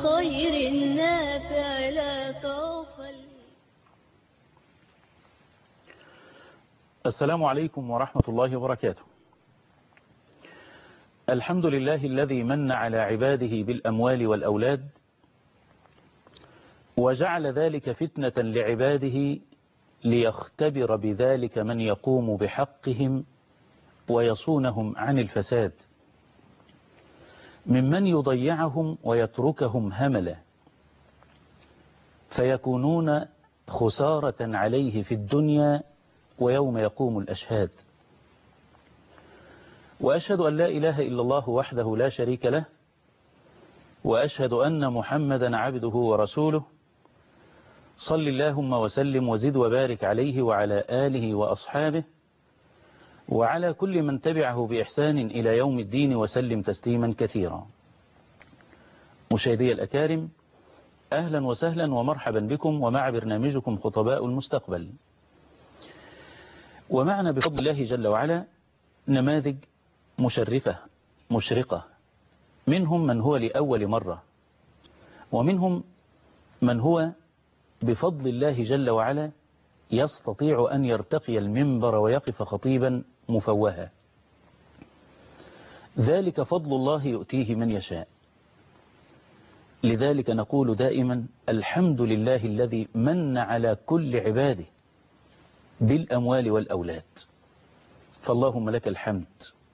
الخير النافع لا تغفل. السلام عليكم ورحمة الله وبركاته. الحمد لله الذي من على عباده بالأموال والأولاد وجعل ذلك فتنة لعباده ليختبر بذلك من يقوم بحقهم ويصونهم عن الفساد، ممن يضيعهم ويتركهم هملا فيكونون خسارة عليه في الدنيا ويوم يقوم الأشهاد. وأشهد أن لا إله إلا الله وحده لا شريك له، وأشهد أن محمدا عبده ورسوله، صل اللهم وسلم وزد وبارك عليه وعلى آله وأصحابه وعلى كل من تبعه بإحسان إلى يوم الدين وسلم تسليما كثيرا. مشاهدي الأكارم، أهلا وسهلا ومرحبا بكم ومع برنامجكم خطباء المستقبل. ومعنا بفضل الله جل وعلا نماذج مشرفة مشرقة، منهم من هو لأول مرة، ومنهم من هو بفضل الله جل وعلا يستطيع أن يرتقي المنبر ويقف خطيبا مفوها. ذلك فضل الله يؤتيه من يشاء. لذلك نقول دائما الحمد لله الذي من على كل عباده بالأموال والأولاد، فاللهم لك الحمد.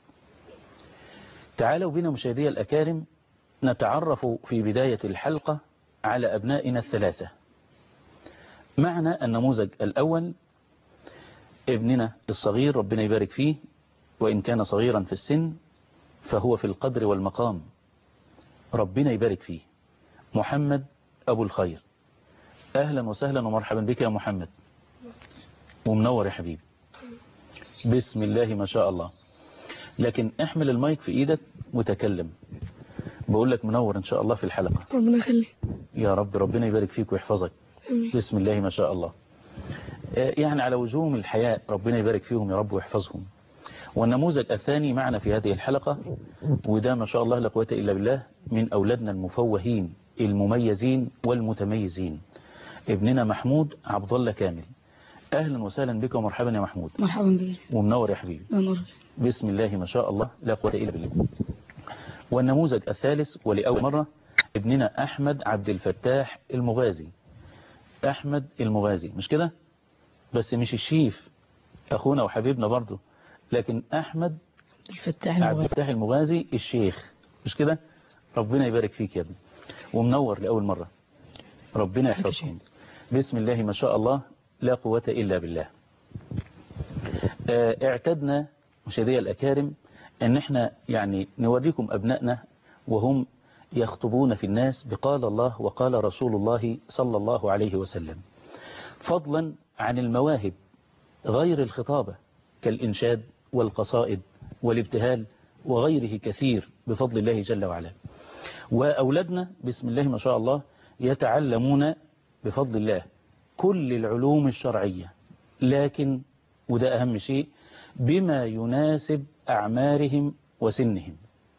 تعالوا بنا مشاهدي الأكارم نتعرف في بداية الحلقة على أبنائنا الثلاثة. معنا النموذج الأول ابننا الصغير، ربنا يبارك فيه، وإن كان صغيرا في السن فهو في القدر والمقام، ربنا يبارك فيه، محمد أبو الخير. أهلا وسهلا ومرحبا بك يا محمد، ومنور يا حبيبي، بسم الله ما شاء الله. لكن احمل المايك في ايدك وتكلم، بقول لك منور ان شاء الله في الحلقة. ربنا يخليك يا رب، ربنا يبارك فيك ويحفظك. بسم الله ما شاء الله. يعني على وجوههم الحياء، ربنا يبارك فيهم يا رب ويحفظهم. والنموذج الثاني معنا في هذه الحلقة، وده ما شاء الله لا قوة إلا بالله، من أولادنا المفوهين المميزين والمتميزين، ابننا محمود عبد الله كامل. أهلا وسهلا بك ومرحبا يا محمود. مرحبا بك ومنور يا حبيبي. منور. بسم الله ما شاء الله لا قوة إلا بالله. والنموذج الثالث ولأول مرة ابننا أحمد عبد الفتاح المغازي. أحمد المغازي، مش كده؟ بس مش الشيف، أخونا وحبيبنا برضه، لكن أحمد عبد الفتاح المغازي الشيخ، مش كده؟ ربنا يبارك فيك يا ابني، ومنور لأول مرة، ربنا يحفظكم. بسم الله ما شاء الله لا قوة إلا بالله. اعتدنا مشاهدي الأكارم ان احنا يعني نوريكم أبنائنا وهم يخطبون في الناس بقال الله وقال رسول الله صلى الله عليه وسلم، فضلا عن المواهب غير الخطابة كالإنشاد والقصائد والابتهال وغيره كثير بفضل الله جل وعلا. وأولادنا بسم الله ما شاء الله يتعلمون بفضل الله كل العلوم الشرعية، لكن وده أهم شيء بما يناسب أعمارهم وسنهم.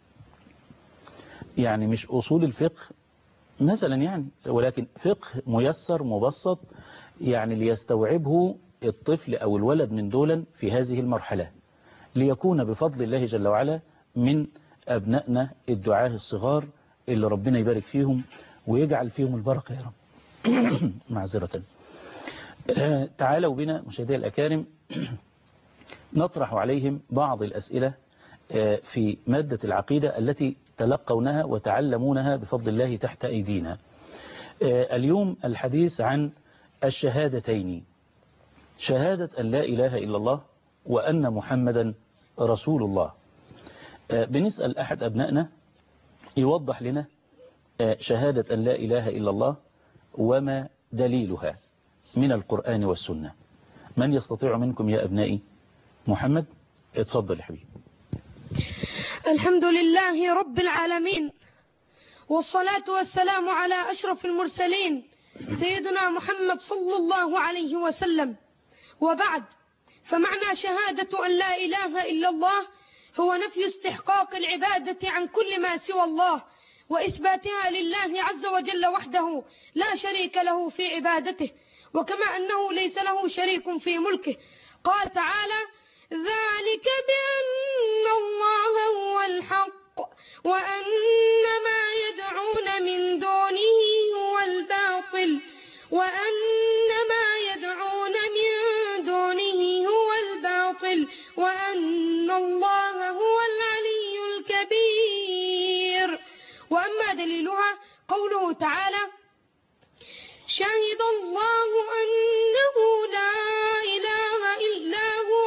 يعني مش أصول الفقه مثلا يعني، ولكن فقه ميسر مبسط يعني ليستوعبه الطفل أو الولد من دولا في هذه المرحلة، ليكون بفضل الله جل وعلا من أبنائنا الدعاة الصغار اللي ربنا يبارك فيهم ويجعل فيهم البركة يا رب. معذرة. تعالوا بنا مشاهدي الأكارم نطرح عليهم بعض الأسئلة في مادة العقيدة التي تلقونها وتعلمونها بفضل الله تحت أيدينا. اليوم الحديث عن الشهادتين، شهادة أن لا إله إلا الله وأن محمدا رسول الله. بنسأل أحد أبنائنا يوضح لنا شهادة أن لا إله إلا الله وما دليلها من القرآن والسنة. من يستطيع منكم يا أبنائي؟ محمد اتفضل يا حبيبي. الحمد لله رب العالمين، والصلاة والسلام على أشرف المرسلين سيدنا محمد صلى الله عليه وسلم. وبعد، فمعنى شهادة أن لا إله إلا الله هو نفي استحقاق العبادة عن كل ما سوى الله، وإثباتها لله عز وجل وحده لا شريك له في عبادته، وكما أنه ليس له شريك في ملكه. قال تعالى: ذلك بأن الله هو الحق وأن ما يدعون من دونه هو الباطل وأن الله هو العلي الكبير. وأما دليلها قوله تعالى: شهد الله أنه لا إله إلا هو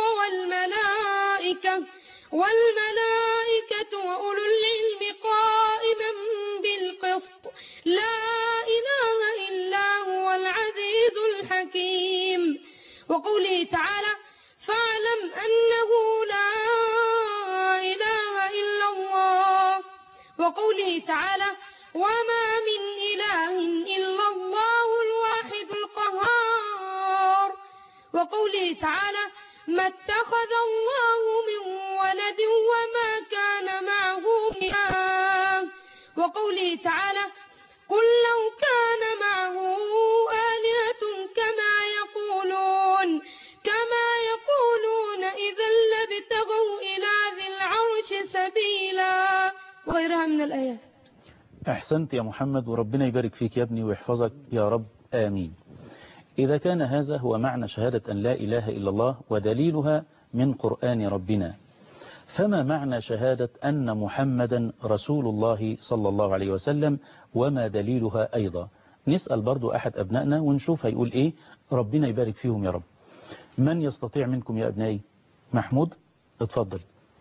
والملائكة وأولو العلم قائما بالقسط لا إله إلا هو العزيز الحكيم. وقوله تعالى: فاعلم أنه لا إله إلا الله. وقوله تعالى: وما من إله إلا الله الواحد القهار. وقوله تعالى: ما اتخذ الله من ولد وما كان معه من إله. وقوله تعالى: قل لو كان معه آلهة كما يقولون إذا لابتغوا إلى ذي العرش سبيلا، وغيرها من الآيات. أحسنت يا محمد، وربنا يبارك فيك يا ابني ويحفظك يا رب، آمين. إذا كان هذا هو معنى شهادة أن لا إله إلا الله ودليلها من قرآن ربنا، فما معنى شهادة أن محمدا رسول الله صلى الله عليه وسلم وما دليلها أيضا؟ نسأل برضو أحد أبنائنا ونشوف هيقول إيه، ربنا يبارك فيهم يا رب. من يستطيع منكم يا أبنائي؟ محمود اتفضل.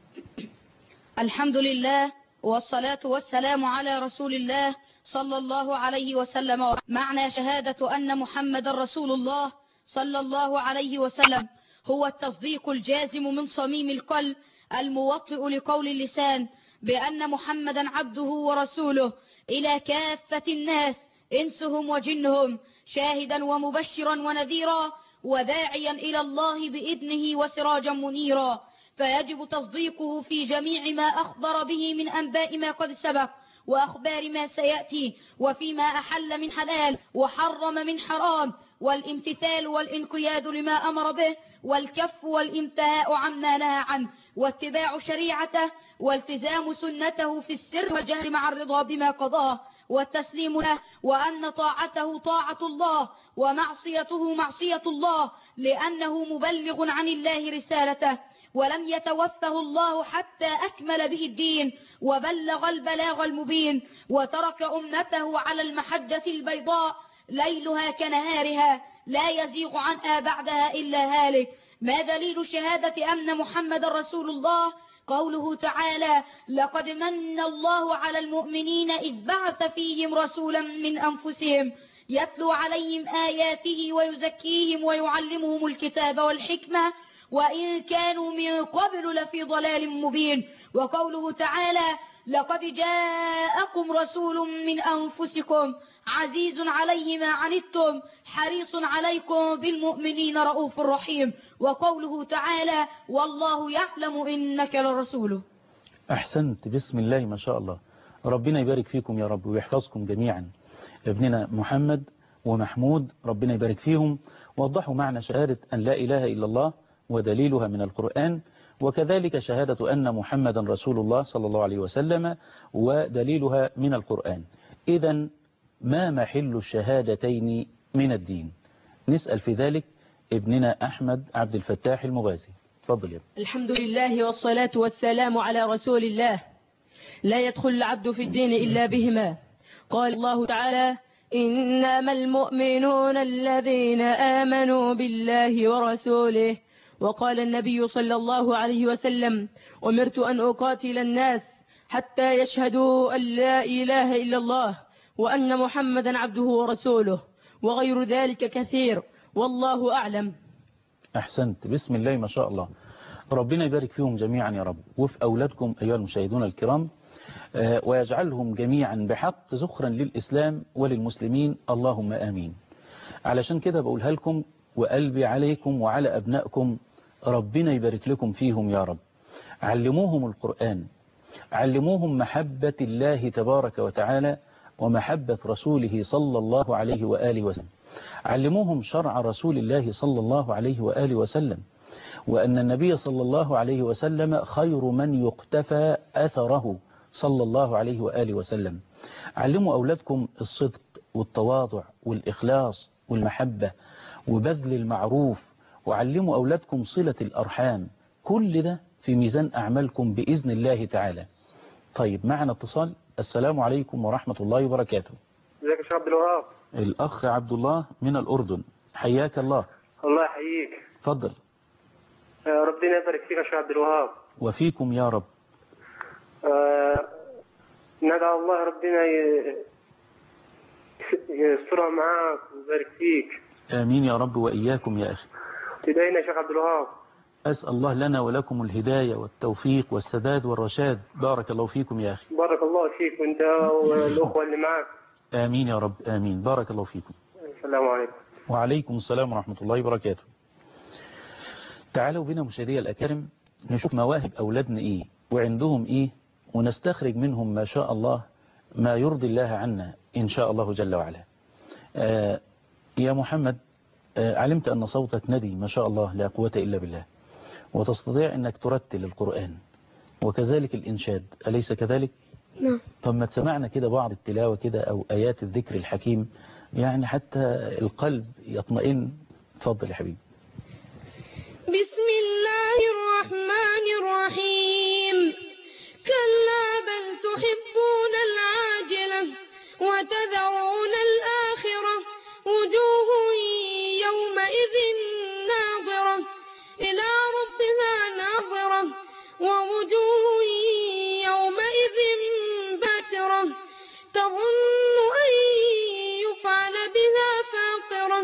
الحمد لله والصلاة والسلام على رسول الله صلى الله عليه وسلم. معنى شهادة أن محمد رسول الله صلى الله عليه وسلم هو التصديق الجازم من صميم القلب الموطئ لقول اللسان بأن محمدا عبده ورسوله إلى كافة الناس إنسهم وجنهم، شاهدا ومبشرا ونذيرا وداعيا إلى الله بإذنه وسراجا منيرا، فيجب تصديقه في جميع ما أخبر به من أنباء ما قد سبق وأخبار ما سيأتي، وفيما أحل من حلال وحرم من حرام، والامتثال والانقياد لما أمر به، والكف والانتهاء عما نهى عنه، واتباع شريعته والتزام سنته في السر والجهر مع الرضا بما قضاه والتسليم له، وأن طاعته طاعة الله ومعصيته معصية الله، لأنه مبلغ عن الله رسالته ولم يتوفه الله حتى أكمل به الدين وبلغ البلاغ المبين، وترك أمته على المحجة البيضاء ليلها كنهارها لا يزيغ عنها بعدها إلا هالك. ما دليل شهادة أن محمد رسول الله؟ قوله تعالى: لقد من الله على المؤمنين إذ بعث فيهم رسولا من أنفسهم يتلو عليهم آياته ويزكيهم ويعلمهم الكتاب والحكمة وإن كانوا من قبل لفي ضلال مبين. وقوله تعالى: لقد جاءكم رسول من أنفسكم عزيز عليه ما عنتم حريص عليكم بالمؤمنين رؤوف رحيم. وقوله تعالى: والله يعلم إنك لرسوله. أحسنت، بسم الله ما شاء الله، ربنا يبارك فيكم يا رب ويحفظكم جميعا. ابننا محمد ومحمود ربنا يبارك فيهم، وضحوا معنى شهادة أن لا إله إلا الله ودليلها من القرآن، وكذلك شهادة أن محمدا رسول الله صلى الله عليه وسلم ودليلها من القرآن. إذن ما محل الشهادتين من الدين؟ نسأل في ذلك ابننا أحمد عبد الفتاح المغازي. تفضل يا ابن. الحمد لله والصلاة والسلام على رسول الله. لا يدخل العبد في الدين إلا بهما. قال الله تعالى: إنما المؤمنون الذين آمنوا بالله ورسوله. وقال النبي صلى الله عليه وسلم: أمرت أن أقاتل الناس حتى يشهدوا أن لا إله إلا الله وأن محمدا عبده ورسوله، وغير ذلك كثير، والله أعلم. أحسنت، بسم الله ما شاء الله، ربنا يبارك فيهم جميعا يا رب، وفي أولادكم أيها المشاهدون الكرام، ويجعلهم جميعا بحق ذخرا للإسلام وللمسلمين، اللهم آمين. علشان كده بقولها لكم وقلبي عليكم وعلى أبنائكم، ربنا يبارك لكم فيهم يا رب. علموهم القرآن، علموهم محبة الله تبارك وتعالى ومحبة رسوله صلى الله عليه وآله وسلم. علموهم شرع رسول الله صلى الله عليه وآله وسلم، وأن النبي صلى الله عليه وسلم خير من يقتفى أثره صلى الله عليه وآله وسلم. علموا أولادكم الصدق والتواضع والإخلاص والمحبة وبذل المعروف، وعلموا أولادكم صلة الأرحام. كل ده في ميزان أعمالكم بإذن الله تعالى. طيب، معنا اتصال. السلام عليكم ورحمة الله وبركاته. ازيك يا شيخ عبد الوهاب؟ الأخ عبد الله من الأردن، حياك الله. الله يحييك. تفضل. ربنا يبارك فيك يا شيخ عبد الوهاب. وفيكم يا رب. ندعو الله ربنا يسترها معاك ويبارك فيك. آمين يا رب وإياكم يا أخي. تدعينا يا شيخ عبد الوهاب. أسأل الله لنا ولكم الهداية والتوفيق والسداد والرشاد. بارك الله فيكم يا أخي. بارك الله فيك وانت والأخوة اللي معك. آمين يا رب، آمين. بارك الله فيكم. السلام عليكم. وعليكم السلام ورحمة الله وبركاته. تعالوا بنا مشاهدي الأكارم نشوف مواهب أولادنا إيه وعندهم إيه، ونستخرج منهم ما شاء الله ما يرضي الله عنا إن شاء الله جل وعلا. يا محمد، علمت أن صوتك ندي ما شاء الله لا قوة إلا بالله، وتستطيع أنك ترتل القرآن وكذلك الإنشاد، أليس كذلك؟ نعم. طب ما تسمعنا كده بعض التلاوة كده أو آيات الذكر الحكيم، يعني حتى القلب يطمئن. تفضل يا حبيبي. بسم الله الرحمن الرحيم. كلا بل تحبون العاجلة وتذرون الآخرة. وجوه يومئذ ناظرة إلى ربها ناظرة. ووجوه يومئذ باسرة تظن أن يفعل بها فاقرة.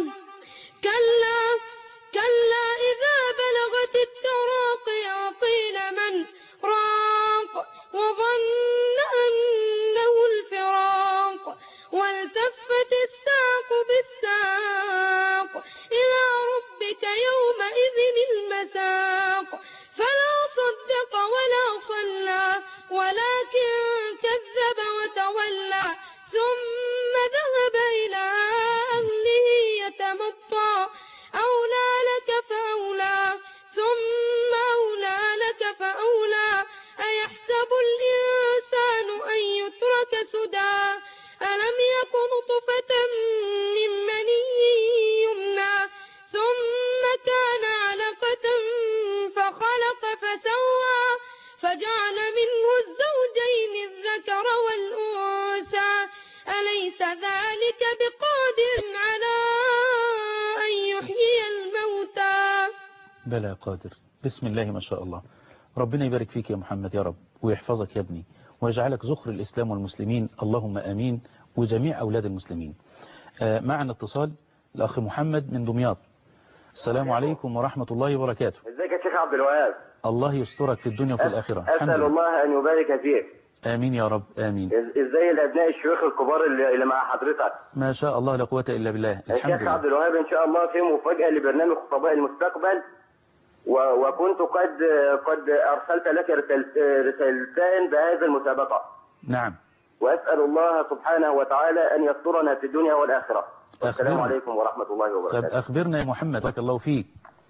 كلا إذا بلغت التراقي وقيل من راق وظن أنه الفراق والتفت الساق بالساق إلى ربك يومئذ المساق. فلا صدق ولا صلى ولكن كذب وتولى ثم ذهب إلى أهله يتمطى. أولى لك فأولى ثم أولى لك فأولى. أيحسب الإنسان أن يترك سدى ألم يك نطفة من مني يمنى ثم كان علقة فخلق فسوى فجعل منه الزوجين الذكر والأنثى. أليس ذلك بقادر على أن يحيي الموتى؟ بلى قادر. بسم الله ما شاء الله. ربنا يبارك فيك يا محمد يا رب ويحفظك يا ابني ويجعلك ذخر الإسلام والمسلمين، اللهم آمين، وجميع أولاد المسلمين. معنا اتصال الأخ محمد من دمياط. السلام عليكم ورحمة الله وبركاته. ازيك يا شيخ عبد الوهاب؟ الله يسترك في الدنيا وفي الآخرة. أسأل الله أن يبارك فيك. آمين يا رب، آمين. ازاي الأبناء الشيوخ الكبار اللي مع حضرتك؟ ما شاء الله لا قوة إلا بالله. الحمد الشيخ لله. عبد الوهاب إن شاء الله في مفاجأة لبرنامج خطباء المستقبل، وكنت قد أرسلت لك رسالتين بهذا المسابقة. نعم. وأسأل الله سبحانه وتعالى أن يسترنا في الدنيا والآخرة. السلام عليكم ورحمة الله وبركاته. طيب أخبرنا يا محمد، بارك الله فيك.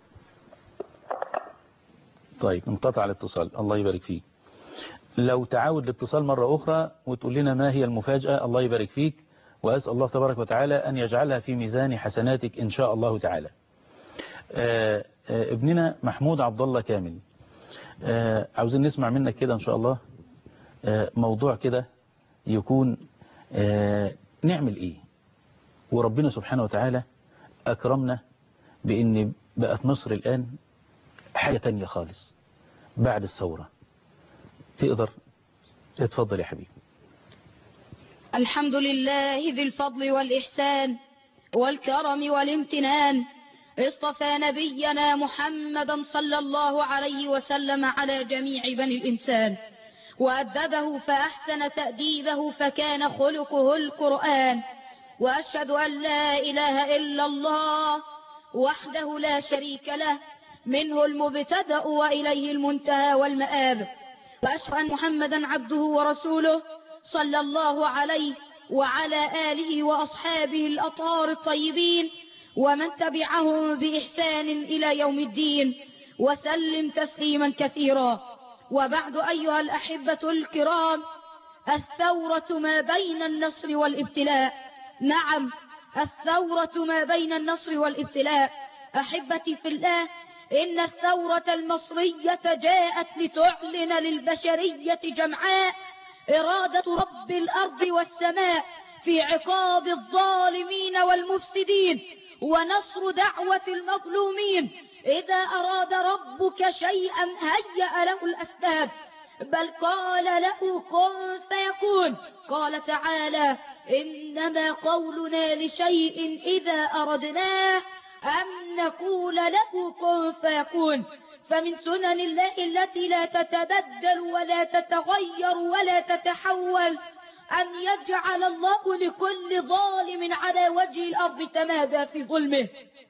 طيب انقطع الاتصال، الله يبارك فيك. لو تعاود الاتصال مرة أخرى وتقول لنا ما هي المفاجأة، الله يبارك فيك، وأسأل الله تبارك وتعالى أن يجعلها في ميزان حسناتك إن شاء الله تعالى. ابننا محمود عبد الله كامل، عاوزين نسمع منك كده إن شاء الله موضوع كده يكون نعمل إيه، وربنا سبحانه وتعالى أكرمنا بأن بقت مصر الآن حاجة تانية خالص بعد الثورة. تقدر اتفضل يا حبيبي. الحمد لله ذي الفضل والإحسان والكرم والامتنان، اصطفى نبينا محمدا صلى الله عليه وسلم على جميع بني الإنسان، وأدبه فأحسن تأديبه فكان خلقه القرآن. وأشهد أن لا إله إلا الله وحده لا شريك له، منه المبتدأ وإليه المنتهى والمآب. وأشهد أن محمدا عبده ورسوله صلى الله عليه وعلى آله وأصحابه الأطهار الطيبين ومن تبعهم بإحسان إلى يوم الدين وسلم تسليما كثيرا. وبعد أيها الأحبة الكرام، الثورة ما بين النصر والابتلاء. نعم، الثورة ما بين النصر والابتلاء. أحبتي في الله، إن الثورة المصرية جاءت لتعلن للبشرية جمعاء إرادة رب الأرض والسماء في عقاب الظالمين والمفسدين ونصر دعوة المظلومين. إذا أراد ربك شيئا هيأ له الأسباب، بل قال له كن فيكون. قال تعالى: إنما قولنا لشيء إذا أردناه أن نقول له كن فيكون. فمن سنن الله التي لا تتبدل ولا تتغير ولا تتحول أن يجعل الله لكل ظالم على وجه الأرض تمادى في ظلمه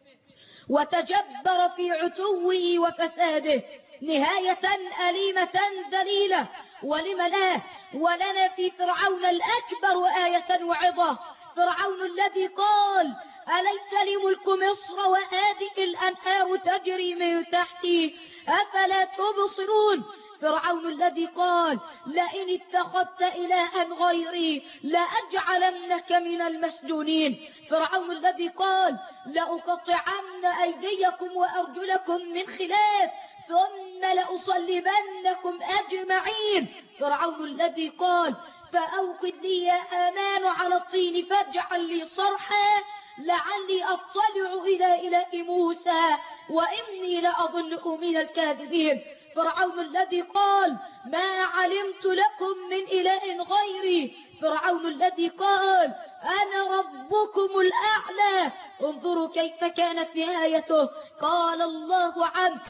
وتجبر في عتوه وفساده نهاية أليمة ذليلة. ولم لا؟ ولنا في فرعون الأكبر آية وعظة. فرعون الذي قال: أليس لي ملك مصر وهذه الأنهار تجري من تحتي أفلا تبصرون. فرعون الذي قال: لئن اتخذت إلها غيري لأجعلنك من المسجونين. فرعون الذي قال: لأقطعن أيديكم وأرجلكم من خلاف ثم لأصلبنكم أجمعين. فرعون الذي قال: فأوقد لي يا آمان على الطين فاجعل لي صرحا لعلي أطلع إلى إله موسى وإني لأظنه من الكاذبين. فرعون الذي قال: ما علمت لكم من إله غيري. فرعون الذي قال: أنا ربكم الأعلى. انظروا كيف كانت نهايته. قال الله عنه: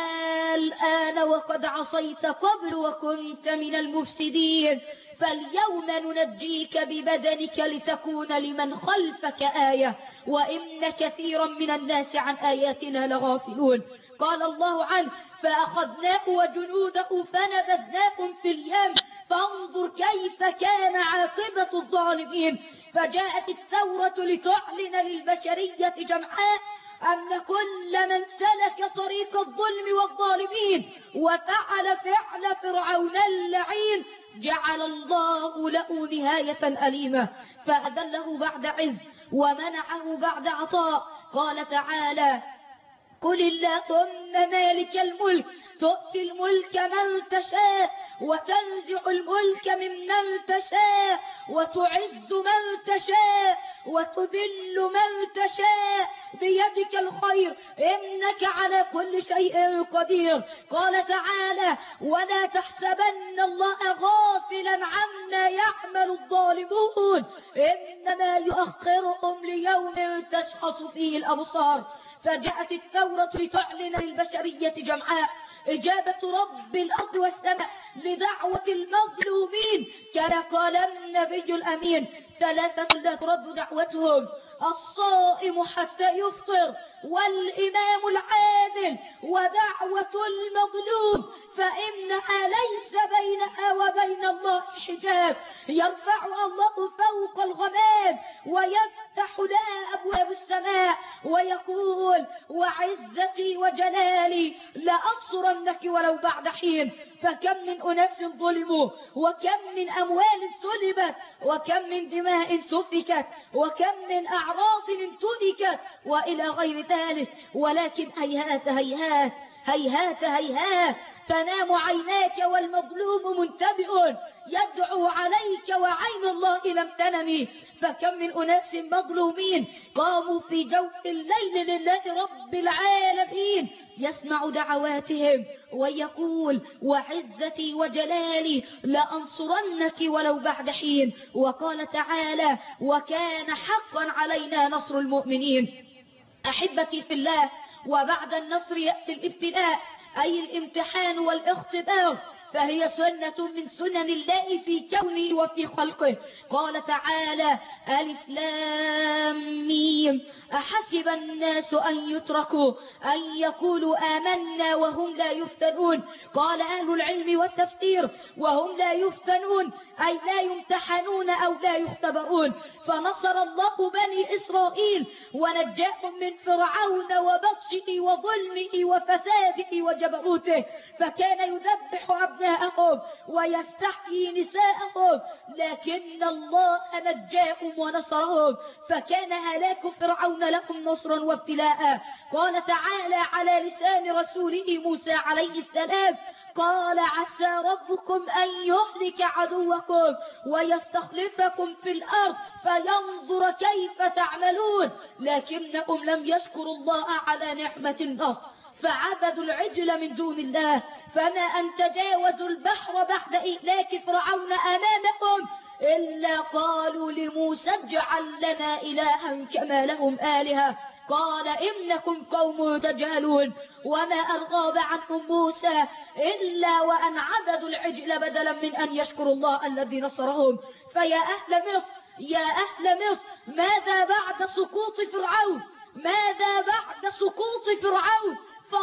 الآن وقد عصيت قبل وكنت من المفسدين فاليوم ننجيك ببدنك لتكون لمن خلفك آية وإن كثيرا من الناس عن آياتنا لغافلون. قال الله عنه: فأخذناه وجنوده فنبذناهم في اليم فانظر كيف كان عاقبة الظالمين. فجاءت الثورة لتعلن للبشرية جمعاء أن كل من سلك طريق الظلم والظالمين وفعل فعل فرعون اللعين جعل الله له نهاية أليمة، فأذله بعد عز ومنعه بعد عطاء. قال تعالى: قل اللهم مالك الملك تؤتي الملك من تشاء وتنزع الملك ممن تشاء وتعز من تشاء وتذل من تشاء بيدك الخير إنك على كل شيء قدير. قال تعالى: ولا تحسبن الله غافلا عما يعمل الظالمون إنما يؤخرهم ليوم تشخص فيه الأبصار. فجاءت الثورة لتعلن للبشرية جمعاء إجابة رب الأرض والسماء لدعوة المظلومين. كما قال النبي الأمين: ثلاثة لا ترد دعوتهم: الصائم حتى يفطر والإمام العادل ودعوة المظلوم فإنها ليس بينها وبين الله حجاب يرفعها الله فوق الغمام ويفتح لها أبواب السماء ويقول: وعزتي وجلالي لأنصرنك ولو بعد حين. فكم من أناس ظلموا وكم من أموال سلبت وكم من دماء سفكت وكم من أعراض انتهكت وإلى غير ذلك. ولكن هيهات هيهات هيهات هيهات تنام عيناك والمظلوم منتبئ يدعو عليك وعين الله لم تنم. فكم من أناس مظلومين قاموا في جوف الليل لله رب العالمين يسمع دعواتهم ويقول: وعزتي وجلالي لأنصرنك ولو بعد حين. وقال تعالى: وكان حقا علينا نصر المؤمنين. أحبتي في الله، وبعد النصر يأتي الابتلاء أي الامتحان والاختبار. فهي سنة من سنن الله في كونه وفي خلقه. قال تعالى: ألف لام ميم أحسب الناس أن يتركوا أن يقولوا آمنا وهم لا يفتنون. قال أهل العلم والتفسير: وهم لا يفتنون أي لا يمتحنون أو لا يختبرون. فنصر الله بني إسرائيل ونجاهم من فرعون وبطشه وظلمه وفساده وجبروته، فكان يذبح أبناءهم ويستحيي نساءهم، لكن الله نجاهم ونصرهم، فكان هلاك فرعون لهم نصرا وابتلاء. قال تعالى على لسان رسوله موسى عليه السلام: قال: عسى ربكم أن يهلك عدوكم ويستخلفكم في الأرض فينظر كيف تعملون. لكنهم لم يشكروا الله على نعمة النصر فعبدوا العجل من دون الله. فما أن تجاوزوا البحر بعد إهلاك فرعون أمامهم إلا قالوا لموسى: اجعل لنا إلها كما لهم آلهة. قال: إنكم قوم تجهلون. وما أرغب عنهم موسى إلا وأن عبدوا العجل بدلا من أن يشكروا الله الذي نصرهم. فيا أهل مصر، يا أهل مصر، ماذا بعد سقوط فرعون؟ ماذا بعد سقوط فرعون؟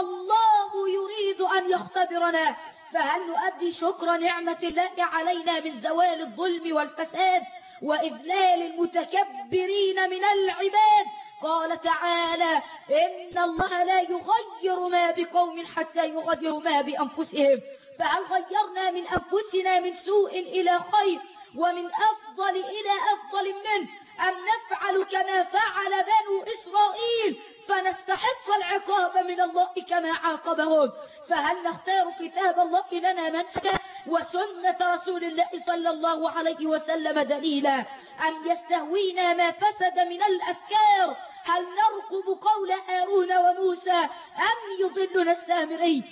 فالله يريد أن يختبرنا، فهل نؤدي شكر نعمة الله علينا من زوال الظلم والفساد وإذلال المتكبرين من العباد؟ قال تعالى: إن الله لا يغير ما بقوم حتى يغيروا ما بأنفسهم. فهل غيرنا من أنفسنا من سوء إلى خير ومن أفضل إلى أفضل منه، أم نفعل كما فعل بنو إسرائيل فنستحق العقاب من الله كما عاقبهم؟ فهل نختار كتاب الله لنا منهجا وسنة رسول الله صلى الله عليه وسلم دليلا، أم يستهوينا ما فسد من الأفكار؟ هل نرقب قول هارون وموسى أم يضلنا السامري؟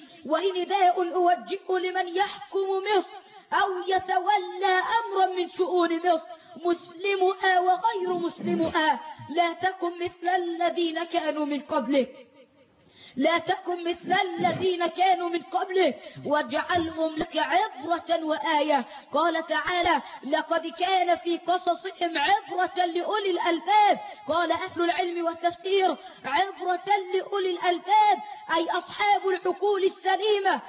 ونداء أوجهه لمن يحكم مصر أو يتولى أمرا من شؤون مصر، مسلمها وغير مسلمها: لا تكن مثل الذين كانوا من قبلك، لا تكن مثل الذين كانوا من قبله واجعلهم لك عبرة وآية. قال تعالى: لقد كان في قصصهم عبرة لأولي الألباب. قال أهل العلم والتفسير: عبرة لأولي الألباب أي أصحاب العقول السليمة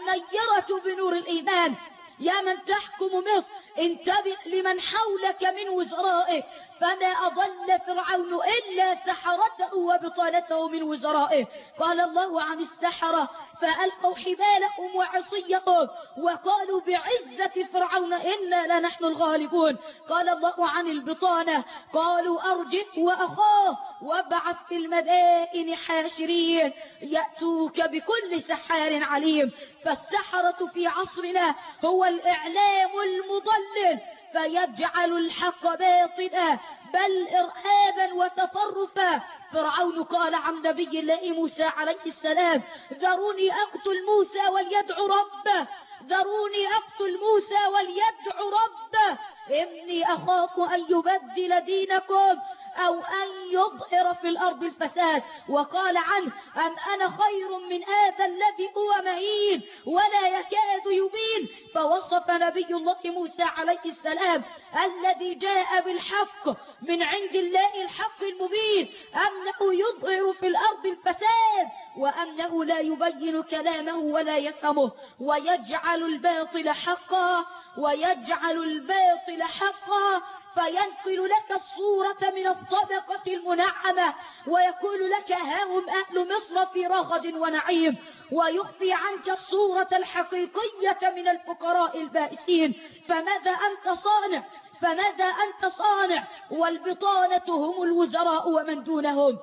النيرة بنور الإيمان. يا من تحكم مصر، انتبه لمن حولك من وزرائه، فما أضل فرعون إلا سحرته وبطانته من وزرائه. قال الله عن السحرة: فألقوا حبالهم وعصيهم وقالوا بعزة فرعون إنا لنحن الغالبون. قال الله عن البطانة: قالوا أرجه وأخاه وابعث في المدائن حاشرين يأتوك بكل سحار عليم. فالسحرة في عصرنا هو الإعلام المضلل، فيجعل الحق باطلا بل إرهابا وتطرفا. فرعون قال عن نبي الله موسى عليه السلام: ذروني أقتل موسى وليدعو ربه، ذروني أقتل موسى وليدعو ربه إني أخاف أن يبدل دينكم أو أن يظهر في الأرض الفساد. وقال عنه: أم أنا خير من هذا الذي هو مهين ولا يكاد يبين. فوصف نبي الله موسى عليه السلام الذي جاء بالحق من عند الله الحق المبين أنه يظهر في الأرض الفساد وأنه لا يبين كلامه ولا يفهمه، ويجعل الباطل حقا، ويجعل الباطل حقا، فينقل لك الصورة من الطبقة المنعمة ويقول لك: ها هم أهل مصر في رغد ونعيم، ويخفي عنك الصورة الحقيقية من الفقراء البائسين. فماذا أنت صانع؟ فماذا أنت صانع والبطانة هم الوزراء ومن دونهم؟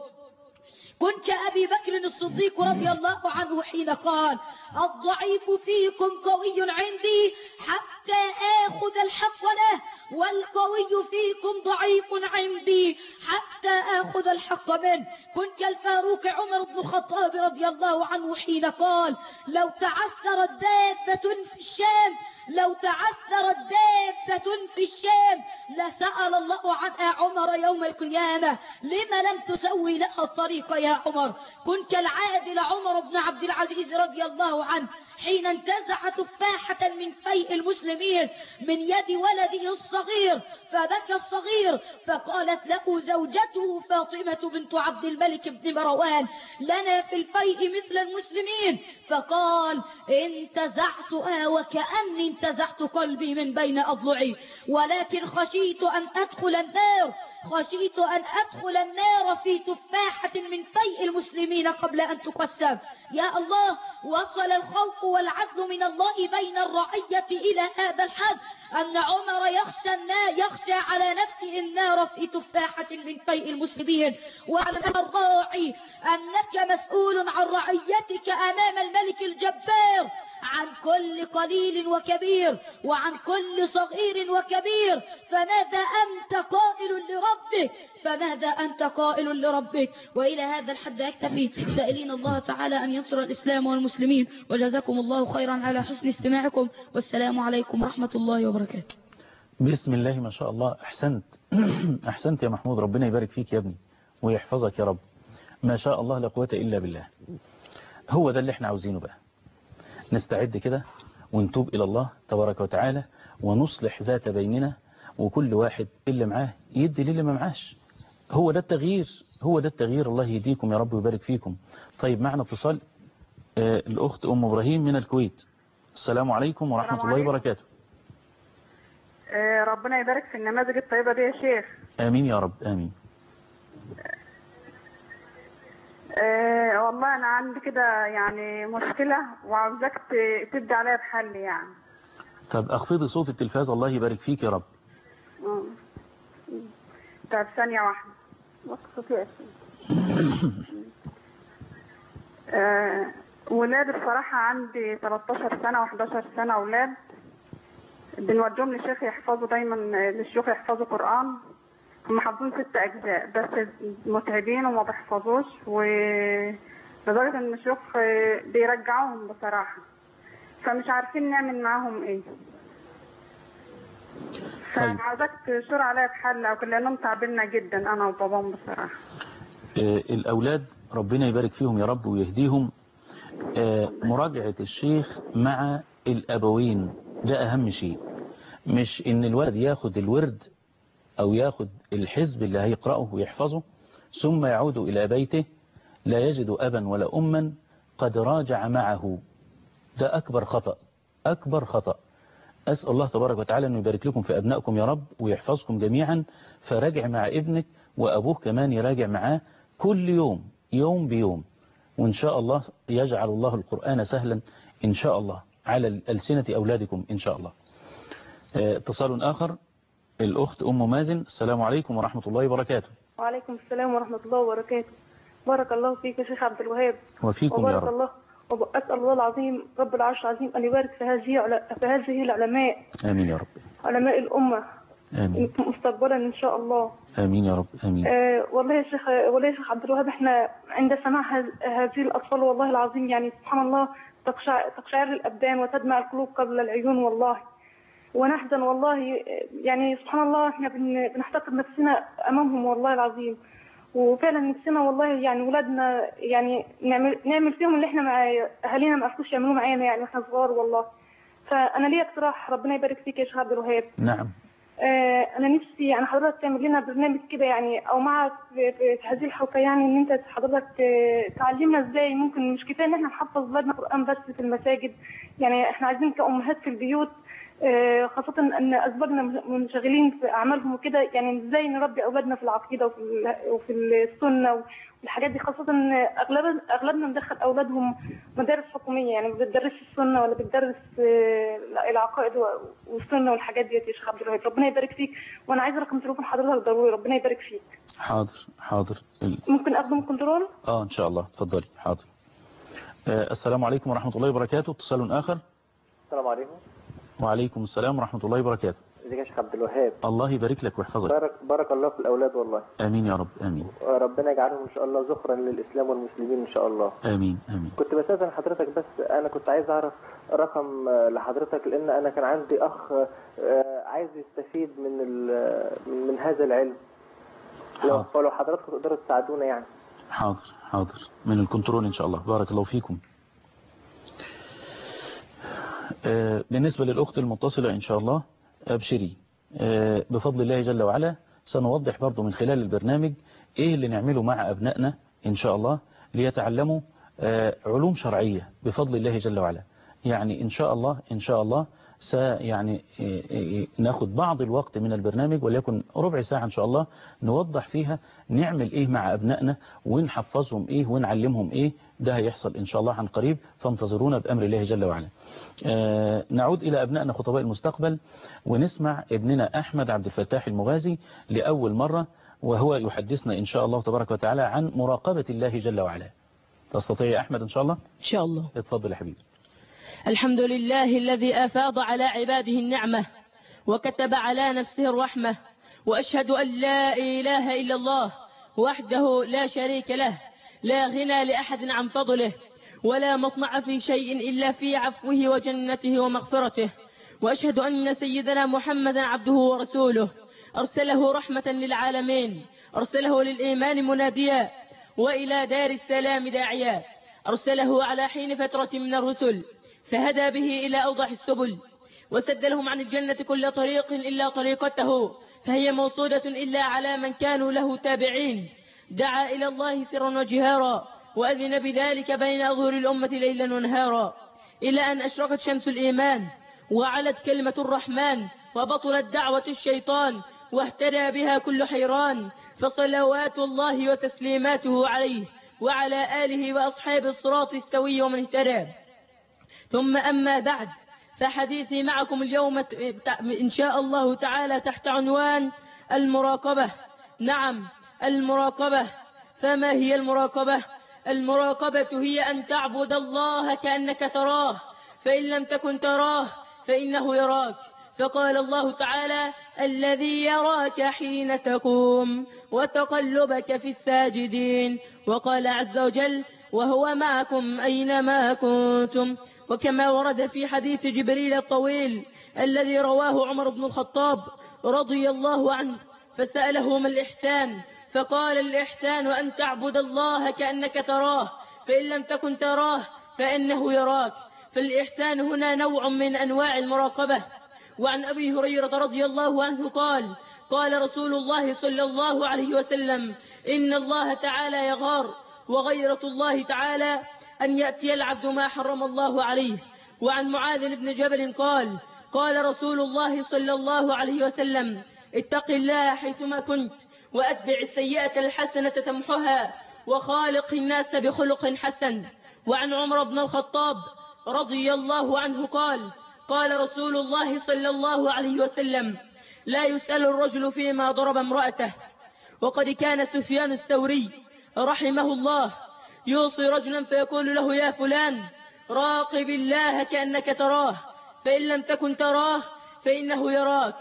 كن كأبي بكر الصديق رضي الله عنه حين قال: الضعيف فيكم قوي عندي حتى آخذ الحق له، والقوي فيكم ضعيف عندي حتى آخذ الحق منه. كن كالفاروق عمر بن الخطاب رضي الله عنه حين قال: لو تعثرت دابة في الشام، لو تعثرت دابة في الشام لسأل الله عنها عمر يوم القيامة: لما لم تسوي لها الطريق يا عمر؟ كن كالعادل عمر بن عبد العزيز رضي الله عنه حين انتزع تفاحة من من فيء المسلمين من يد ولده الصغير، فبكى الصغير، فقالت له زوجته فاطمة بنت عبد الملك بن مروان: لنا في الفيء مثل المسلمين. فقال: انتزعتها وكأني انتزعت قلبي من بين أضلعي، ولكن خشيت أن أدخل النار، خشيت أن أدخل النار في تفاحة من فيء المسلمين قبل أن تقسم. يا الله، وصل الخوف والعدل من الله بين الرعية إلى هذا الحد أن عمر يخشى على نفسه النار في تفاحة من فيء المسلمين. واعلم الراعي أنك مسؤول عن رعيتك أمام الملك الجبار، عن كل قليل وكبير وعن كل صغير وكبير. فماذا أنت قائل لربك؟ فماذا أنت قائل لربك؟ وإلى هذا الحد أكتفي، سائلين الله تعالى أن ينصر الإسلام والمسلمين. وجزاكم الله خيرا على حسن استماعكم، والسلام عليكم ورحمة الله وبركاته. بسم الله ما شاء الله. أحسنت أحسنت يا محمود، ربنا يبارك فيك يا ابني ويحفظك يا رب. ما شاء الله لا قوة إلا بالله. هو ده اللي احنا عاوزينه بقى، نستعد كده ونتوب إلى الله تبارك وتعالى ونصلح ذات بيننا، وكل واحد اللي معاه يدي للي ما معاش. هو ده التغيير، هو ده التغيير. الله يهديكم يا رب ويبارك فيكم. طيب معنا اتصال الأخت أم إبراهيم من الكويت. السلام عليكم ورحمة الله وبركاته. ربنا يبارك في النماذج الطيبة دي يا شيخ. آمين يا رب آمين. والله أنا عندي كده يعني مشكلة وعاوزاك تبدي عليها بحل يعني. طب أخفضي صوت التلفاز، الله يبارك فيك يا رب. طب ثانية واحدة. صوتي ولاد الصراحة عندي 13 سنة و11 سنة ولاد، بنوديهم للشيخ يحفظوا دايما، للشيخ يحفظوا قرآن. هم حافظين 6 أجزاء بس متعبين وما بيحفظوش، ولدرجة إن الشيخ بيرجعوهم بصراحة، فمش عارفين نعمل معاهم إيه. فعاوزاك تشور عليا بحل أو كده، لأنهم تعبنا جدا أنا وباباهم بصراحة. الأولاد ربنا يبارك فيهم يا رب ويهديهم. مراجعة الشيخ مع الأبوين ده أهم شيء، مش إن الولد ياخد الورد أو ياخد الحزب اللي هيقرأه ويحفظه ثم يعود إلى بيته لا يجد أبا ولا أما قد راجع معه. ده أكبر خطأ، أكبر خطأ. أسأل الله تبارك وتعالى أن يبارك لكم في أبنائكم يا رب ويحفظكم جميعا. فراجع مع ابنك وأبوه كمان يراجع معاه كل يوم، يوم بيوم، وإن شاء الله يجعل الله القرآن سهلا إن شاء الله على ألسنة أولادكم إن شاء الله. اتصال آخر، الأخت أم مازن. السلام عليكم ورحمة الله وبركاته. وعليكم السلام ورحمة الله وبركاته. بارك الله فيك يا شيخ عبد الوهاب. وفيكم يا رب. الله، وأسأل الله العظيم رب العرش العظيم أن يبارك في هذه العلماء. آمين يا رب. علماء الأمة. آمين. مستقبلا إن شاء الله. آمين يا رب آمين. والله يا شيخ عبد الوهاب، إحنا عند سماع هذه الأطفال والله العظيم يعني سبحان الله تقشعر الأبدان وتدمع القلوب قبل العيون والله، ونحزن والله يعني سبحان الله. إحنا بنحتقر نفسنا أمامهم والله العظيم، وفعلا نفسنا والله يعني ولادنا يعني نعمل فيهم اللي إحنا مع أهالينا ما عرفوش يعملوه معانا يعني وإحنا صغار والله. فأنا ليا اقتراح، ربنا يبارك فيك يا شيخ عبد الوهاب. نعم. أنا نفسي يعني حضرتك تعمل لنا برنامج كده يعني، أو معك في هذه الحلقة يعني إن أنت حضرتك تعلمنا إزاي ممكن، مش كفاية إن إحنا نحفظ أولادنا قرآن بس في المساجد، يعني إحنا عايزين كأمهات في البيوت خاصة أن أزواجنا منشغلين في أعمالهم وكده، يعني إزاي نربي أولادنا في العقيدة وفي السنة والحاجات دي، خاصة أن أغلبنا ندخل أولادهم مدارس حكومية، يعني ما بتدرسش السنة ولا بتدرس العقائد والسنة والحاجات دي. يا شيخ عبد الوهاب ربنا يبارك فيك، وأنا عايزة رقم تليفون حضرتك ضروري، ربنا يبارك فيك. حاضر. ممكن أخده من كنترول؟ إن شاء الله، اتفضلي. حاضر. السلام عليكم ورحمة الله وبركاته. اتصال آخر. السلام عليكم. وعليكم السلام ورحمة الله وبركاته. ازيك يا شيخ عبد الوهاب؟ الله يبارك لك ويحفظك. بارك الله في الأولاد والله. آمين يا رب آمين. ربنا يجعلهم إن شاء الله ذخرا للإسلام والمسلمين إن شاء الله. آمين آمين. كنت بستأذن حضرتك بس أنا كنت عايز أعرف رقم لحضرتك، لأن أنا كان عندي أخ عايز يستفيد من هذا العلم. لو حضرتك تقدروا تساعدونا يعني. حاضر من الكنترول إن شاء الله. بارك الله فيكم. بالنسبة للأخت المتصلة إن شاء الله أبشري، بفضل الله جل وعلا سنوضح برضو من خلال البرنامج إيه اللي نعمله مع أبنائنا إن شاء الله ليتعلموا علوم شرعية بفضل الله جل وعلا. يعني إن شاء الله يعني ناخد بعض الوقت من البرنامج وليكن ربع ساعة إن شاء الله نوضح فيها نعمل إيه مع أبنائنا ونحفظهم إيه ونعلمهم إيه. ده هيحصل إن شاء الله عن قريب، فانتظرونا بأمر الله جل وعلا. نعود إلى أبنائنا خطباء المستقبل ونسمع ابننا أحمد عبد الفتاح المغازي لأول مرة، وهو يحدثنا إن شاء الله تبارك وتعالى عن مراقبة الله جل وعلا. تستطيع يا أحمد إن شاء الله؟ إن شاء الله. اتفضل يا حبيبي. الحمد لله الذي أفاض على عباده النعمة وكتب على نفسه الرحمة، وأشهد أن لا إله إلا الله وحده لا شريك له، لا غنى لأحد عن فضله ولا مطمع في شيء إلا في عفوه وجنته ومغفرته. وأشهد أن سيدنا محمدا عبده ورسوله، أرسله رحمة للعالمين، أرسله للإيمان مناديا وإلى دار السلام داعيا، أرسله على حين فترة من الرسل فهدى به إلى أوضح السبل، وسد لهم عن الجنة كل طريق إلا طريقته، فهي موصودة إلا على من كانوا له تابعين. دعا إلى الله سرا وجهارا وأذن بذلك بين أظهر الأمة ليلا ونهارا، إلى أن أشرقت شمس الإيمان وعلت كلمة الرحمن وبطلت دعوة الشيطان واهتدى بها كل حيران. فصلوات الله وتسليماته عليه وعلى آله وأصحاب الصراط السوي ومن اهتدى. ثم أما بعد، فحديثي معكم اليوم إن شاء الله تعالى تحت عنوان المراقبة. نعم، المراقبة. فما هي المراقبة؟ المراقبة هي أن تعبد الله كأنك تراه، فإن لم تكن تراه فإنه يراك. فقال الله تعالى: الذي يراك حين تقوم وتقلبك في الساجدين. وقال عز وجل: وهو معكم أينما كنتم. وكما ورد في حديث جبريل الطويل الذي رواه عمر بن الخطاب رضي الله عنه، فسأله: ما الإحسان؟ فقال: الإحسان أن تعبد الله كأنك تراه، فإن لم تكن تراه فإنه يراك. فالإحسان هنا نوع من أنواع المراقبة. وعن أبي هريرة رضي الله عنه قال: قال رسول الله صلى الله عليه وسلم: إن الله تعالى يغار، وغيرة الله تعالى أن يأتي العبد ما حرم الله عليه. وعن معاذ بن جبل قال: قال رسول الله صلى الله عليه وسلم: اتق الله حيثما كنت، وأتبع السيئة الحسنة تمحها، وخالق الناس بخلق حسن. وعن عمر بن الخطاب رضي الله عنه قال: قال رسول الله صلى الله عليه وسلم: لا يسأل الرجل فيما ضرب امرأته. وقد كان سفيان الثوري رحمه الله يوصي رجلا فيقول له: يا فلان، راقب الله كأنك تراه، فإن لم تكن تراه فإنه يراك.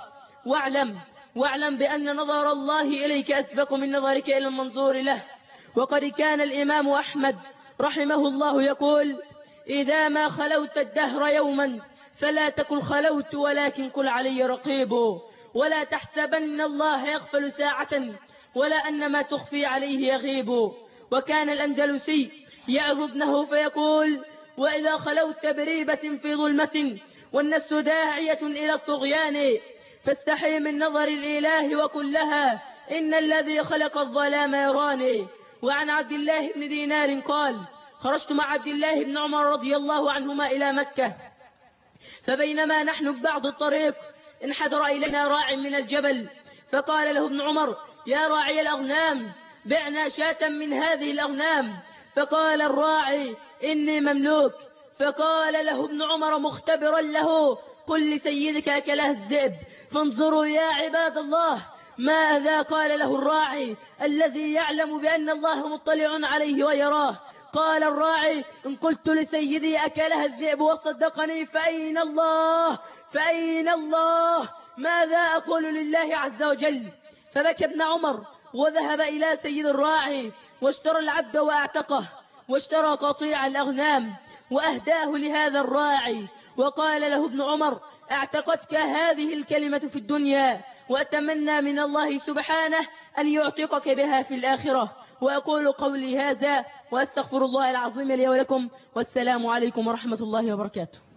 واعلم بأن نظر الله إليك أسبق من نظرك إلى المنظور له. وقد كان الإمام أحمد رحمه الله يقول: إذا ما خلوت الدهر يوما فلا تقل خلوت، ولكن قل علي رقيب. ولا تحسبن الله يغفل ساعة، ولا أن ما تخفي عليه يغيب. وكان الأندلسي يعظ ابنه فيقول: وإذا خلوت بريبة في ظلمة والنفس داعية إلى الطغيان، فاستحي من نظر الإله وقل لها: إن الذي خلق الظلام يراني. وعن عبد الله بن دينار قال: خرجت مع عبد الله بن عمر رضي الله عنهما إلى مكة، فبينما نحن ببعض الطريق انحدر إلينا راع من الجبل، فقال له ابن عمر: يا راعي الأغنام، بعنا شاة من هذه الأغنام. فقال الراعي: إني مملوك. فقال له ابن عمر مختبرا له: قل لسيدك أكله الذئب. فانظروا يا عباد الله ماذا قال له الراعي الذي يعلم بأن الله مطلع عليه ويراه. قال الراعي: إن قلت لسيدي أكلها الذئب وصدقني فأين الله؟ فأين الله؟ ماذا أقول لله عز وجل؟ فبكى ابن عمر وذهب إلى سيد الراعي واشترى العبد وأعتقه، واشترى قطيع الأغنام وأهداه لهذا الراعي. وقال له ابن عمر: اعتقتك هذه الكلمة في الدنيا، وأتمنى من الله سبحانه أن يعتقك بها في الآخرة. وأقول قولي هذا وأستغفر الله العظيم لي ولكم، والسلام عليكم ورحمة الله وبركاته.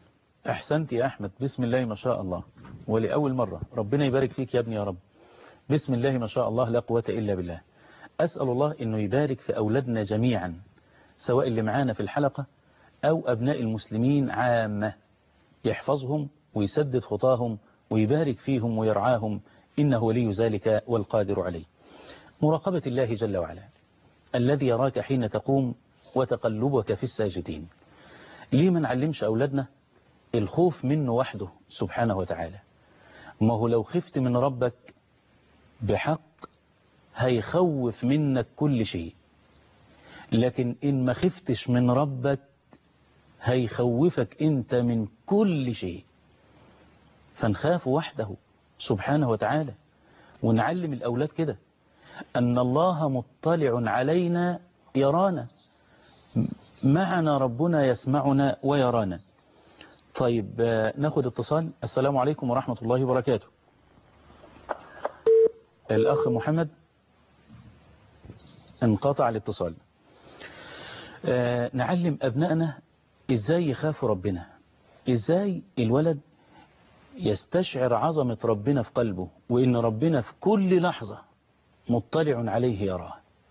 أحسنت يا أحمد، بسم الله ما شاء الله، ولأول مرة ربنا يبارك فيك يا ابني يا رب. بسم الله ما شاء الله، لا قوة إلا بالله. أسأل الله أنه يبارك في أولادنا جميعا، سواء اللي معانا في الحلقة أو أبناء المسلمين عامة، يحفظهم ويسدد خطاهم ويبارك فيهم ويرعاهم، إنه ولي ذلك والقادر عليه. مراقبة الله جل وعلا الذي يراك حين تقوم وتقلبك في الساجدين. ليه ما نعلمش أولادنا الخوف منه وحده سبحانه وتعالى؟ ما هو لو خفت من ربك بحق هيخوف منك كل شيء، لكن إن ما خفتش من ربك هيخوفك أنت من كل شيء. فنخاف وحده سبحانه وتعالى، ونعلم الأولاد كده أن الله مطلع علينا يرانا، معنا ربنا يسمعنا ويرانا. طيب ناخد اتصال. السلام عليكم ورحمة الله وبركاته. الأخ محمد انقطع الاتصال. نعلم أبنائنا إزاي يخافوا ربنا، إزاي الولد يستشعر عظمة ربنا في قلبه، وإن ربنا في كل لحظة مطلع عليه يراه.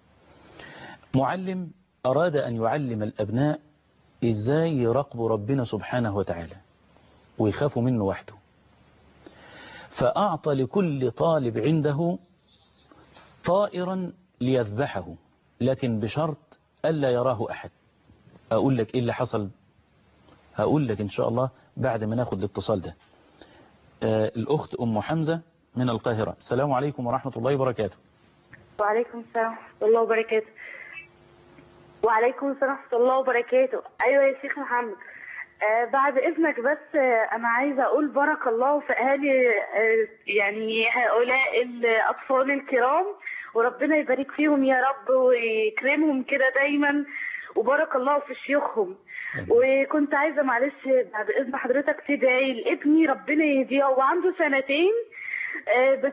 معلم أراد أن يعلم الأبناء إزاي يراقبوا ربنا سبحانه وتعالى ويخافوا منه وحده، فأعطى لكل طالب عنده طائرا ليذبحه، لكن بشرط ألا يراه أحد. أقول لك إيه اللي حصل؟ هقول لك إن شاء الله بعد ما ناخد الاتصال ده. الأخت أم حمزة من القاهرة. السلام عليكم ورحمة الله وبركاته. وعليكم السلام ورحمة الله وبركاته. وعليكم السلام ورحمة الله وبركاته. أيوة يا شيخ محمد، بعد إذنك بس أنا عايزة أقول بارك الله في أهالي يعني هؤلاء الأطفال الكرام، وربنا يبارك فيهم يا رب ويكرمهم كده دايما، وبارك الله في شيوخهم. وكنت عايزة معلش بعد إذن حضرتك تدعي لابني ربنا يهديه، هو عنده 2 سنين بس.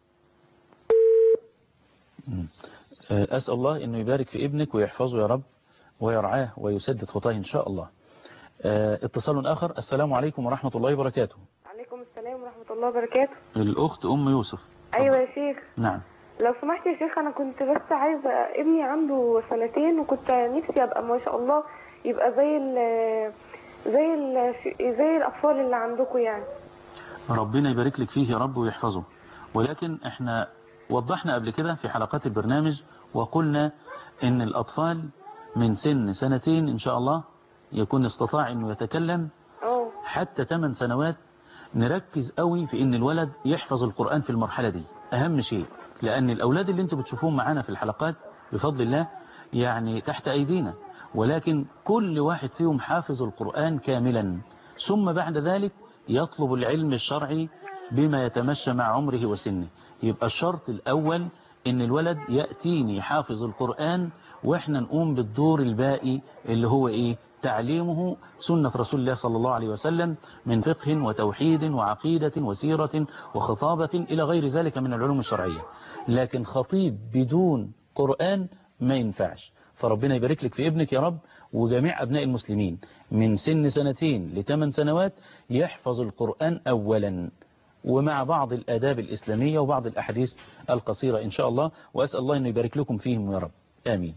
أسأل الله أنه يبارك في ابنك ويحفظه يا رب ويرعاه ويسدد خطاه إن شاء الله. اتصال آخر. السلام عليكم ورحمة الله وبركاته. عليكم السلام ورحمة الله وبركاته. الأخت أم يوسف. أيوة يا شيخ. نعم. لو سمحت يا شيخ، أنا كنت بس عايزة، ابني عنده 2 سنين وكنت نفسي أبقى ما شاء الله يبقى زي الأطفال اللي عندكم يعني. ربنا يبارك لك فيه يا رب ويحفظه. ولكن احنا وضحنا قبل كده في حلقات البرنامج وقلنا ان الأطفال من سن 2 سنين إن شاء الله يكون استطاع انه يتكلم حتى 8 سنوات. نركز قوي في ان الولد يحفظ القرآن في المرحلة دي، اهم شيء، لان الاولاد اللي انتوا بتشوفوهم معانا في الحلقات بفضل الله يعني تحت ايدينا، ولكن كل واحد فيهم حافظ القرآن كاملا، ثم بعد ذلك يطلب العلم الشرعي بما يتمشى مع عمره وسنه. يبقى الشرط الأول إن الولد يأتيني حافظ القرآن، وإحنا نقوم بالدور الباقي اللي هو إيه؟ تعليمه سنة رسول الله صلى الله عليه وسلم من فقه وتوحيد وعقيدة وسيرة وخطابة إلى غير ذلك من العلوم الشرعية. لكن خطيب بدون قرآن ما ينفعش. فربنا يبارك لك في ابنك يا رب، وجميع أبناء المسلمين من سن 2 ل8 سنوات يحفظ القرآن أولا، ومع بعض الآداب الإسلامية وبعض الأحاديث القصيرة إن شاء الله، وأسأل الله أنه يبارك لكم فيهم يا رب، آمين.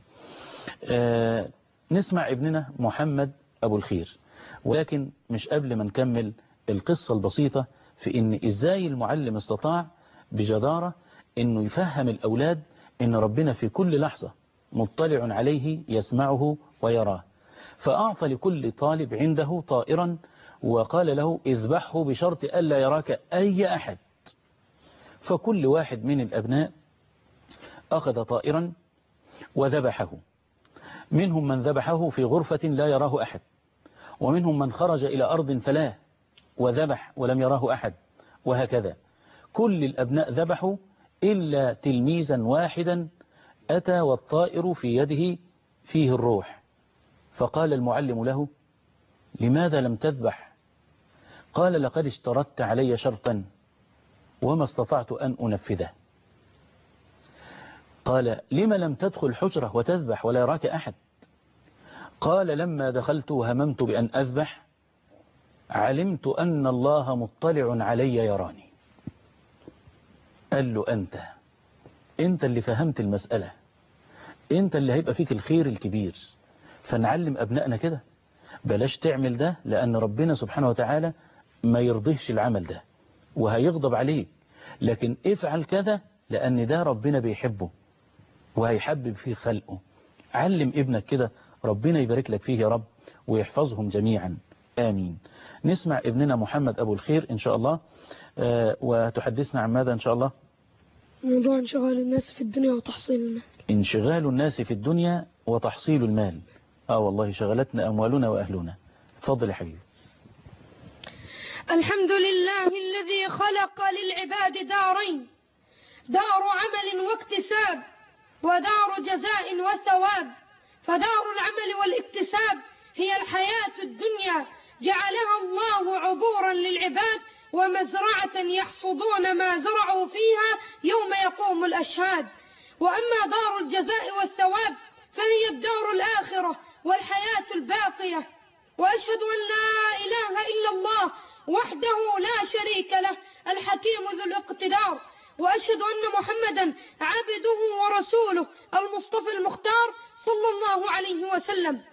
نسمع ابننا محمد أبو الخير، ولكن مش قبل ما نكمل القصة البسيطة في إن إزاي المعلم استطاع بجدارة أنه يفهم الأولاد أن ربنا في كل لحظة مطلع عليه يسمعه ويراه. فأعطى لكل طالب عنده طائرا وقال له اذبحه بشرط ألا يراك أي أحد. فكل واحد من الأبناء أخذ طائرا وذبحه. منهم من ذبحه في غرفة لا يراه أحد، ومنهم من خرج إلى أرض فلاة وذبح ولم يراه أحد، وهكذا. كل الأبناء ذبحوا إلا تلميذا واحدا أتى والطائر في يده فيه الروح. فقال المعلم له لماذا لم تذبح؟ قال لقد اشترطت علي شرطا وما استطعت أن أنفذه. قال لما لم تدخل حجرة وتذبح ولا يراك أحد؟ قال لما دخلت وهممت بأن أذبح علمت أن الله مطلع علي يراني. قال له أنت اللي فهمت المسألة، أنت اللي هيبقى فيك الخير الكبير. فنعلم أبنائنا كده، بلاش تعمل ده لأن ربنا سبحانه وتعالى ما يرضيش العمل ده وهيغضب عليك، لكن افعل كذا لأن ده ربنا بيحبه وهيحبب فيه خلقه. علم ابنك كده، ربنا يبارك لك فيه يا رب ويحفظهم جميعا، آمين. نسمع ابننا محمد أبو الخير إن شاء الله، وتحدثنا عن ماذا إن شاء الله؟ موضوع انشغال الناس في الدنيا وتحصيل المال. انشغال الناس في الدنيا وتحصيل المال. والله شغلتنا أموالنا وأهلنا. تفضل يا حبيبي. الحمد لله الذي خلق للعباد دارين، دار عمل واكتساب ودار جزاء وثواب. فدار العمل والاكتساب هي الحياة الدنيا، جعلها الله عبورا للعباد ومزرعة يحصدون ما زرعوا فيها يوم يقوم الأشهاد. وأما دار الجزاء والثواب فهي الدار الآخرة والحياة الباقية. وأشهد أن لا إله إلا الله وحده لا شريك له الحكيم ذو الاقتدار، وأشهد أن محمدا عبده ورسوله المصطفى المختار صلى الله عليه وسلم.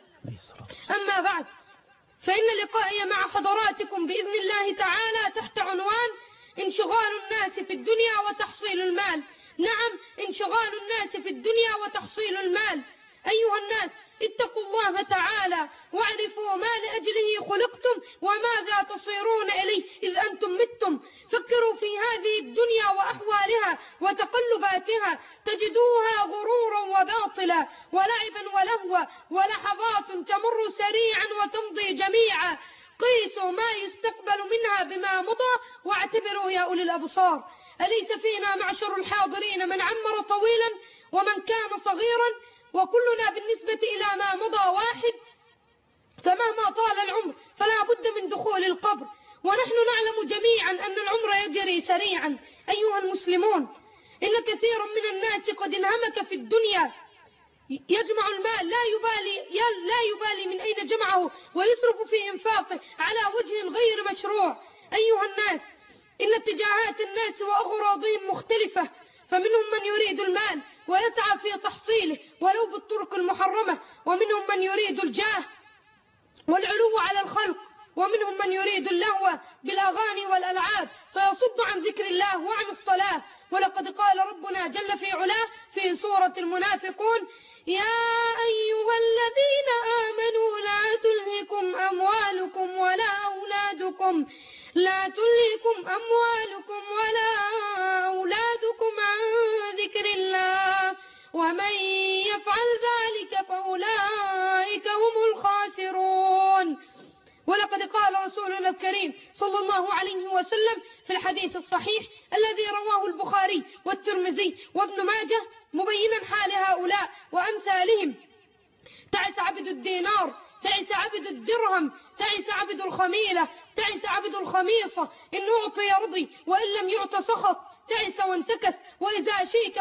أما بعد، فإن لقائي مع حضراتكم بإذن الله تعالى تحت عنوان انشغال الناس في الدنيا وتحصيل المال. نعم، انشغال الناس في الدنيا وتحصيل المال. أيها الناس، اتقوا الله تعالى واعرفوا ما لأجله خلقتم وماذا تصيرون إليه إذ أنتم متم. فكروا في هذه الدنيا وأحوالها وتقلباتها، تجدوها غرورا وباطلا ولعبا ولهوا ولحظات تمر سريعا وتمضي جميعا. قيسوا ما يستقبل منها بما مضى واعتبروا يا أولي الأبصار. أليس فينا معشر الحاضرين من عمر طويلا ومن كان صغيرا، وكلنا بالنسبة إلى ما مضى واحد؟ فمهما طال العمر فلا بد من دخول القبر، ونحن نعلم جميعا أن العمر يجري سريعا. أيها المسلمون، إن كثيرا من الناس قد انهمك في الدنيا، يجمع المال لا يبالي من أين جمعه ويصرف في إنفاقه على وجه غير مشروع. أيها الناس، إن اتجاهات الناس وأغراضهم مختلفة، فمنهم من يريد المال ويسعى في تحصيله ولو بالطرق المحرمة، ومنهم من يريد الجاه والعلو على الخلق، ومنهم من يريد اللهو بالأغاني والألعاب فيصد عن ذكر الله وعن الصلاة. ولقد قال ربنا جل في علاه في سورة المنافقون: يا أيها الذين آمنوا لا تلهكم أموالكم ولا أولادكم عن ذكر الله ومن يفعل ذلك فأولئك هم الخاسرون. ولقد قال رسولنا الكريم صلى الله عليه وسلم في الحديث الصحيح الذي رواه البخاري والترمذي وابن ماجه مبينا حال هؤلاء وأمثالهم: تعس عبد الدينار، تعس عبد الدرهم، تعس عبد الخميلة، تعس عبد الخميصة، إن أعطي يرضي وإن لم يعط سخط، تعس وانتكس، وإذا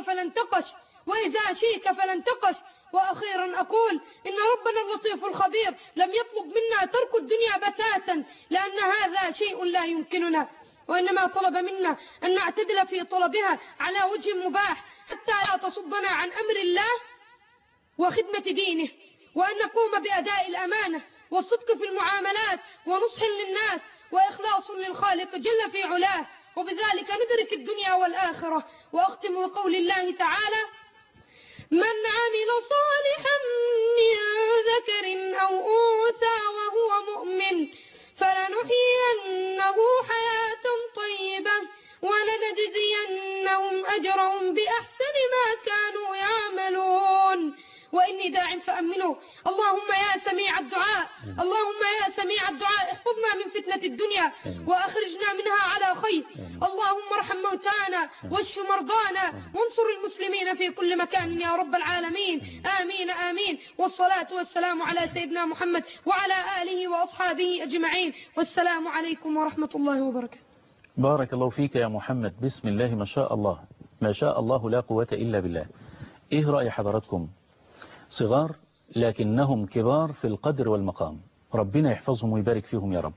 شيك فلانتقش. وأخيرا أقول إن ربنا اللطيف الخبير لم يطلب منا ترك الدنيا بتاتا، لأن هذا شيء لا يمكننا، وإنما طلب منا أن نعتدل في طلبها على وجه مباح حتى لا تصدنا عن أمر الله وخدمة دينه، وأن نقوم بأداء الأمانة والصدق في المعاملات ونصح للناس وإخلاص للخالق جل في علاه، وبذلك ندرك الدنيا والآخرة. وأختم بقول الله تعالى: من عمل صالحا من ذكر أو أنثى وهو مؤمن فلنحيينه حياة طيبة ولنجزينهم أجرهم بأحسن ما كانوا يعملون. وإني داع فأمنوا. اللهم يا سميع الدعاء، اللهم يا سميع الدعاء، احفظنا من فتنة الدنيا وأخرجنا منها على خير. اللهم ارحم موتانا واشف مرضانا وانصر المسلمين في كل مكان يا رب العالمين، آمين آمين. والصلاة والسلام على سيدنا محمد وعلى آله وأصحابه أجمعين، والسلام عليكم ورحمة الله وبركاته. بارك الله فيك يا محمد. بسم الله ما شاء الله، ما شاء الله لا قوة إلا بالله. إيه رأي حضراتكم؟ صغار لكنهم كبار في القدر والمقام، ربنا يحفظهم ويبارك فيهم يا رب.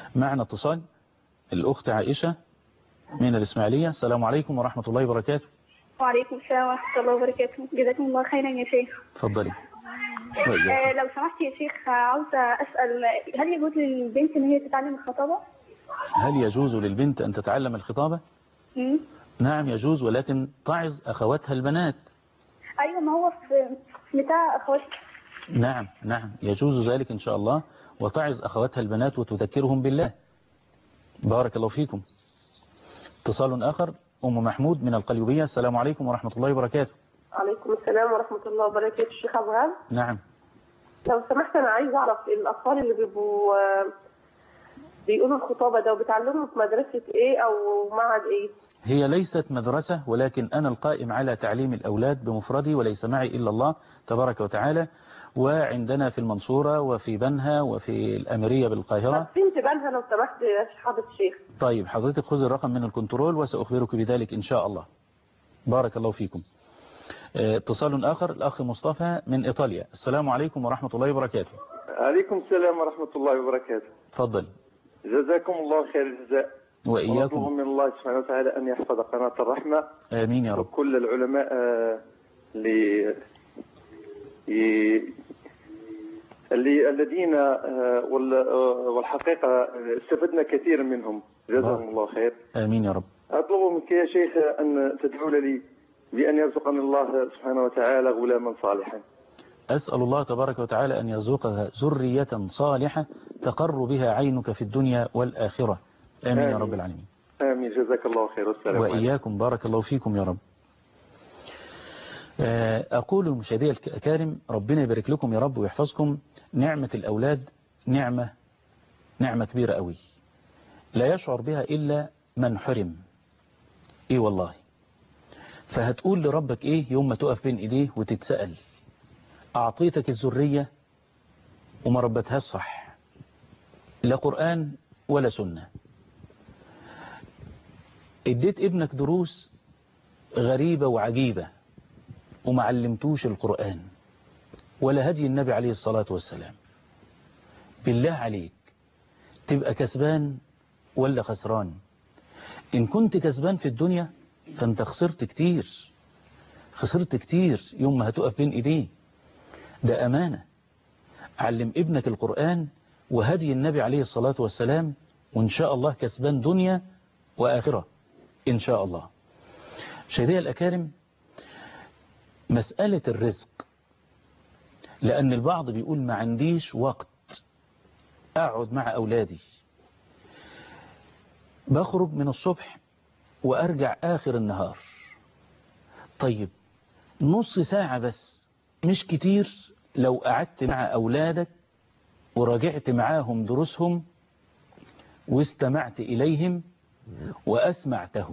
معنا اتصال الأخت عائشة من الإسماعيلية. السلام عليكم ورحمة الله وبركاته. وعليكم السلام ورحمة الله وبركاته. جزاكم الله خيرا يا شيخ. اتفضلي. لو سمحت يا شيخ، عاوزة أسأل هل يجوز للبنت إن هي تتعلم الخطابة؟ هل يجوز للبنت أن تتعلم الخطابة؟ نعم يجوز، ولكن تعظ أخواتها البنات. أيوة، ما هو في بتاع أخواتها. نعم يجوز ذلك إن شاء الله، وتعظ أخواتها البنات وتذكرهم بالله. بارك الله فيكم. اتصال آخر، أم محمود من القليوبية. السلام عليكم ورحمة الله وبركاته. عليكم السلام ورحمة الله وبركاته. الشيخ أبغال. نعم. لو سمحت أنا عايز أعرف الأطفال اللي بيقولوا الخطابة ده وبتعلموا في مدرسة إيه أو معهد إيه؟ هي ليست مدرسة، ولكن أنا القائم على تعليم الأولاد بمفردي، وليس معي إلا الله تبارك وتعالى. وعندنا في المنصورة وفي بنها وفي الأميرية بالقاهرة. فين في بنها لو سمحت يا حضرة الشيخ؟ طيب حضرتك خذ الرقم من الكنترول وسأخبرك بذلك إن شاء الله. بارك الله فيكم. اتصال آخر، الأخ مصطفى من إيطاليا. السلام عليكم ورحمة الله وبركاته. عليكم السلام ورحمة الله وبركاته. تفضل. جزاكم الله خير الجزاء. وإياكم. ونطلب من الله سبحانه وتعالى أن يحفظ قناة الرحمة. آمين يا رب. وكل العلماء الذين والحقيقة استفدنا كثيرا منهم، جزاهم الله خير. آمين يا رب. أطلب منك يا شيخ أن تدعو لي بأن يرزقني الله سبحانه وتعالى غلاما صالحا. أسأل الله تبارك وتعالى أن يرزقها ذرية صالحة تقر بها عينك في الدنيا والآخرة. آمين يا رب العالمين. آمين. جزاك الله خير. والسلام عليكم. وإياكم. بارك الله فيكم يا رب. أقول للمشاهدين الكرام، ربنا يبارك لكم يا رب ويحفظكم. نعمة الأولاد نعمة كبيرة قوي، لا يشعر بها إلا من حرم. إيه والله. فهتقول لربك إيه يوم ما تقف بين إيديه وتتسأل؟ أعطيتك الذرية وما ربتهاش صح، لا قرآن ولا سنة. اديت ابنك دروس غريبة وعجيبة وما علمتوش القرآن ولا هدي النبي عليه الصلاة والسلام. بالله عليك تبقى كسبان ولا خسران؟ إن كنت كسبان في الدنيا فأنت خسرت كتير يوم ما هتقف بين إيديه. ده أمانة. علم ابنك القرآن وهدي النبي عليه الصلاة والسلام، وإن شاء الله كسبان دنيا وآخرة إن شاء الله. شهدي الأكارم، مسألة الرزق، لأن البعض بيقول ما عنديش وقت أقعد مع أولادي، بخرج من الصبح وأرجع آخر النهار. طيب نص ساعة بس مش كتير لو قعدت مع أولادك وراجعت معاهم دروسهم واستمعت إليهم وأسمعتهم،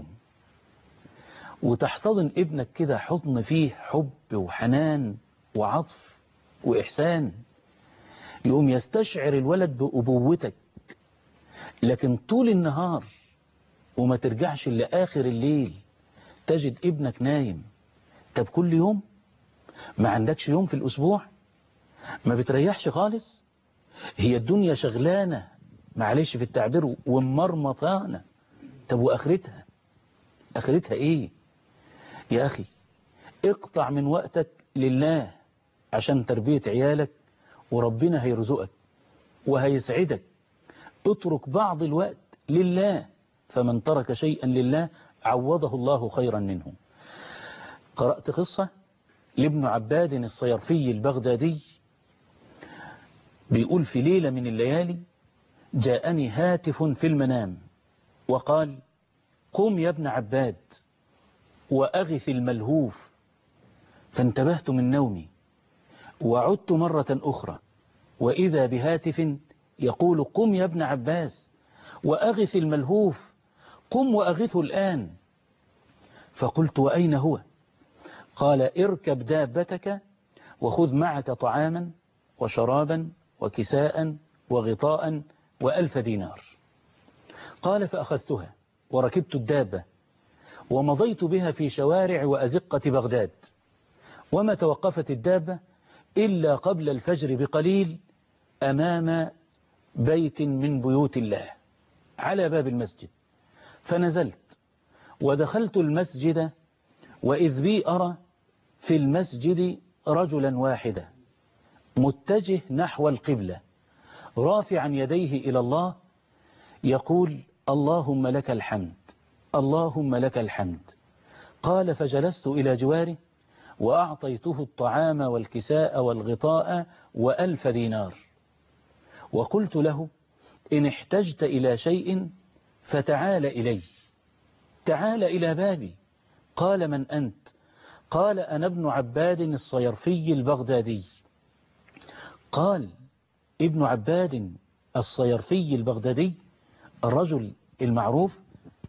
وتحتضن ابنك كده حضن فيه حب وحنان وعطف وإحسان، يقوم يستشعر الولد بأبوتك. لكن طول النهار وما ترجعش لآخر الليل تجد ابنك نايم. طب كل يوم ما عندكش يوم في الأسبوع ما بتريحش خالص؟ هي الدنيا شغلانة معلش في التعبير ومرمطانة. طب وآخرتها إيه يا أخي؟ اقطع من وقتك لله عشان تربية عيالك، وربنا هيرزقك وهيسعدك. اترك بعض الوقت لله، فمن ترك شيئا لله عوضه الله خيرا منه. قرأت قصة لابن عباد الصيرفي البغدادي، بيقول في ليلة من الليالي جاءني هاتف في المنام وقال: قم يا ابن عباد وأغث الملهوف. فانتبهت من نومي وعدت مرة أخرى وإذا بهاتف يقول: قم يا ابن عباس وأغث الملهوف، قم وأغثه الآن. فقلت: وأين هو؟ قال: اركب دابتك وخذ معك طعاما وشرابا وكساء وغطاء و1000 دينار. قال: فأخذتها وركبت الدابة ومضيت بها في شوارع وأزقة بغداد، وما توقفت الدابة إلا قبل الفجر بقليل أمام بيت من بيوت الله. على باب المسجد، فنزلت ودخلت المسجد وإذ بي أرى في المسجد رجلا واحدا متجه نحو القبلة رافعا يديه إلى الله يقول اللهم لك الحمد اللهم لك الحمد. قال فجلست إلى جواره وأعطيته الطعام والكساء والغطاء و1000 دينار، وقلت له إن احتجت إلى شيء فتعال إلي، تعال إلى بابي. قال من أنت؟ قال أنا ابن عباد الصيرفي البغدادي. قال ابن عباد الصيرفي البغدادي الرجل المعروف؟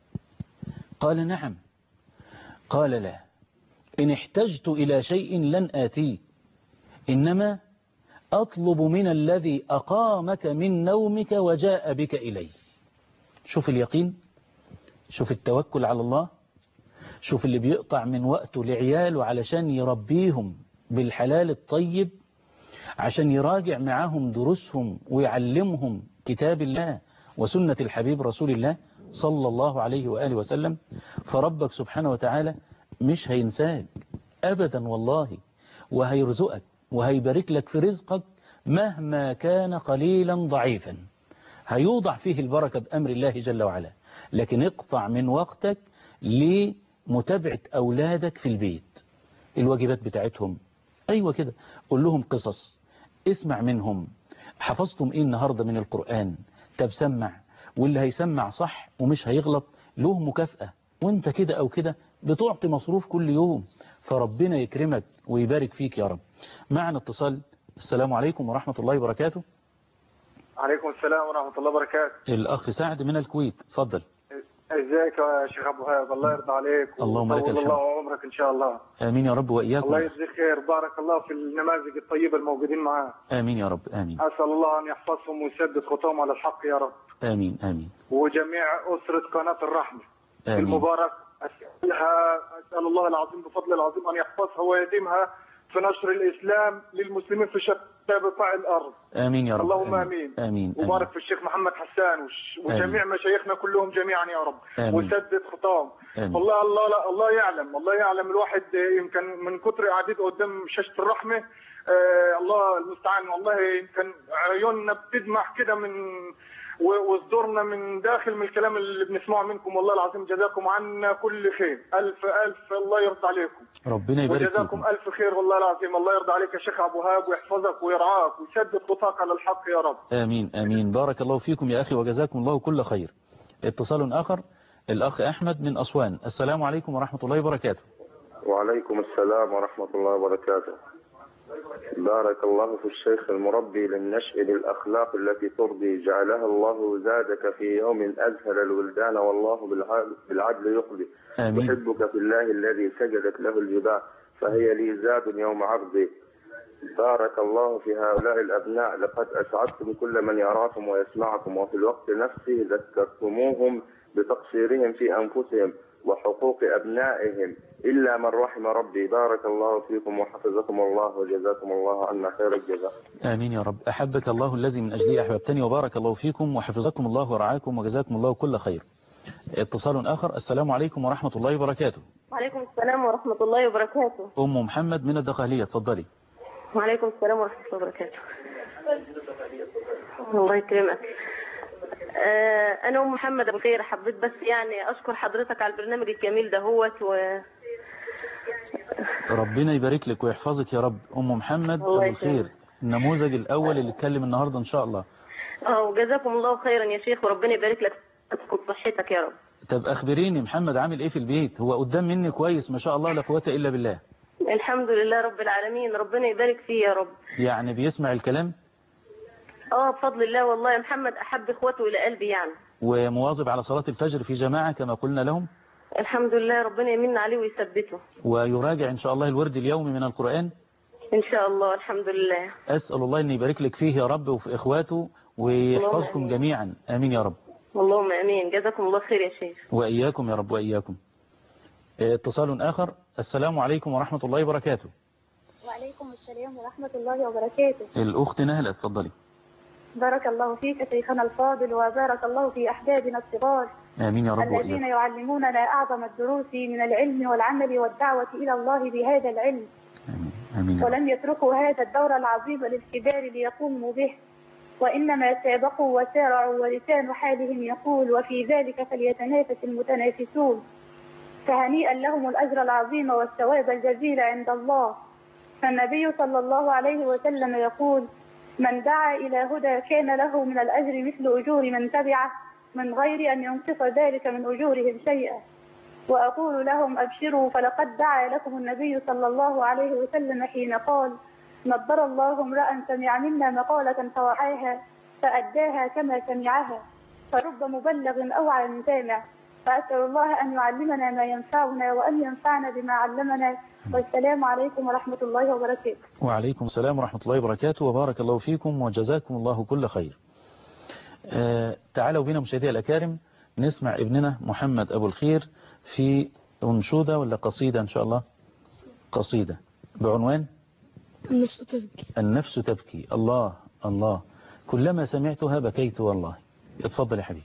قال نعم. قال لا، إن احتجت إلى شيء لن آتيك، إنما أطلب من الذي أقامك من نومك وجاء بك إلي. شوف اليقين، شوف التوكل على الله، شوف اللي بيقطع من وقته لعياله علشان يربيهم بالحلال الطيب، عشان يراجع معاهم دروسهم ويعلمهم كتاب الله وسنة الحبيب رسول الله صلى الله عليه وآله وسلم. فربك سبحانه وتعالى مش هينساك أبدا والله، وهيرزقك وهيبارك لك في رزقك مهما كان قليلا ضعيفا، هيوضع فيه البركة بأمر الله جل وعلا. لكن اقطع من وقتك لمتابعة أولادك في البيت، الواجبات بتاعتهم، أيوة كده، قول لهم قصص، اسمع منهم، حفظتم إيه النهاردة من القرآن؟ طب سمع، واللي هيسمع صح ومش هيغلط له مكافأة، وانت كده أو كده بتعطي مصروف كل يوم، فربنا يكرمك ويبارك فيك يا رب. معنا اتصال. السلام عليكم ورحمة الله وبركاته. عليكم السلام ورحمة الله وبركاته. الأخ سعد من الكويت، اتفضل. ازيك يا شيخ ابو هاب؟ الله يرضى عليك. اللهم لك الحمد. الله عمرك ان شاء الله. امين يا رب واياكم. الله يجزيك خير، بارك الله في النماذج الطيبة الموجودين معاه. امين يا رب، امين. اسال الله ان يحفظهم ويسدد خطاهم على الحق يا رب. امين امين. وجميع اسرة قناة الرحمة آمين. المبارك، اسال الله العظيم بفضل العظيم ان يحفظها ويديمها في نشر الاسلام للمسلمين في شتى بقاع الارض. امين يا رب. اللهم امين. امين. وبارك في الشيخ محمد حسان وجميع مشايخنا كلهم جميعا يا رب. آمين. وسدد خطاهم. والله الله يعلم، الله يعلم. الواحد يمكن من كتر قعدته قدام شاشة الرحمة الله المستعان، والله يمكن عيوننا بتدمع كده من وصدورنا من داخل من الكلام اللي بنسمعه منكم. والله العظيم جزاكم عنا كل خير، ألف الله يرضى عليكم. ربنا يبارك فيكم. وجزاكم ألف خير والله العظيم. الله يرضى عليك يا شيخ أبو هاب ويحفظك ويرعاك ويسدد خطاك على الحق يا رب. آمين آمين. بارك الله فيكم يا أخي وجزاكم الله كل خير. اتصال آخر، الأخ أحمد من أسوان. السلام عليكم ورحمة الله وبركاته. وعليكم السلام ورحمة الله وبركاته. بارك الله في الشيخ المربي للنشء للأخلاق التي ترضي، جعلها الله زادك في يوم أزهل الولدان والله بالعدل يقضي. آمين. أحبك في الله الذي سجدت له الجبال فهي لي زاد يوم عرضي. بارك الله في هؤلاء الأبناء، لقد أسعدتم كل من يراكم ويسمعكم، وفي الوقت نفسه ذكرتموهم بتقصيرهم في أنفسهم وحقوق أبنائهم إلا من رحم ربي. بارك الله فيكم وحفظكم الله وجزاكم الله عنا خير الجزاء. آمين يا رب. أحبك الله الذي من أجله أحببتني، وبارك الله فيكم وحفظكم الله ورعاكم وجزاكم الله كل خير. اتصال آخر. السلام عليكم ورحمة الله وبركاته. وعليكم السلام ورحمة الله وبركاته. أم محمد من الدقهلية، اتفضلي. وعليكم السلام ورحمة الله وبركاته. الله يكرمك. أنا أم محمد أبو خير، حبيت بس يعني أشكر حضرتك على البرنامج الجميل دهوت ربنا يبارك لك ويحفظك يا رب. أم محمد أبو خير، النموذج الأول اللي اتكلم النهاردة إن شاء الله. وجزاكم الله خيرا يا شيخ، وربنا يبارك لك وصحتك يا رب. طب أخبريني محمد عامل إيه في البيت؟ هو قدام مني كويس ما شاء الله لا قوة إلا بالله. الحمد لله رب العالمين، ربنا يبارك فيه يا رب. يعني بيسمع الكلام؟ بفضل الله والله يا محمد، أحب إخوته إلى قلبي يعني. ومواظب على صلاة الفجر في جماعة كما قلنا لهم؟ الحمد لله، ربنا يمن عليه ويثبته. ويراجع إن شاء الله الورد اليومي من القرآن؟ إن شاء الله، الحمد لله. أسأل الله أن يبارك لك فيه يا رب وفي إخواته ويحفظكم جميعا. آمين يا رب. اللهم آمين. جزاكم الله خير يا شيخ. وإياكم يا رب وإياكم. اتصال آخر. السلام عليكم ورحمة الله وبركاته. وعليكم السلام ورحمة الله وبركاته. الأخت نهلة، اتفضلي. بارك الله فيك شيخنا الفاضل، وبارك الله في أحبابنا الصغار آمين يا رب الذين وإياك. يعلموننا أعظم الدروس من العلم والعمل والدعوة إلى الله بهذا العلم. آمين. ولم يتركوا هذا الدور العظيم للكبار ليقوموا به، وإنما سابقوا وسارعوا، ولسان حالهم يقول وفي ذلك فليتنافس المتنافسون. فهنيئا لهم الأجر العظيم والثواب الجزيل عند الله. فالنبي صلى الله عليه وسلم يقول: من دعا إلى هدى كان له من الأجر مثل أجور من تبعه من غير أن ينقص ذلك من أجورهم شيئا. وأقول لهم أبشروا، فلقد دعا لكم النبي صلى الله عليه وسلم حين قال: نضر الله امرأ سمع منا مقالة فوعاها فأداها كما سمعها، فرب مبلغ أوعى من سامع. فأسأل الله أن يعلمنا ما ينفعنا وأن ينفعنا بما علمنا. والسلام عليكم ورحمة الله وبركاته. وعليكم السلام ورحمة الله وبركاته، وبارك الله فيكم وجزاكم الله كل خير. تعالوا بنا مشاهدي الأكارم نسمع ابننا محمد أبو الخير في أنشودة ولا قصيدة إن شاء الله؟ قصيدة بعنوان النفس تبكي. النفس تبكي. الله الله، كلما سمعتها بكيت والله. اتفضل يا حبيبي.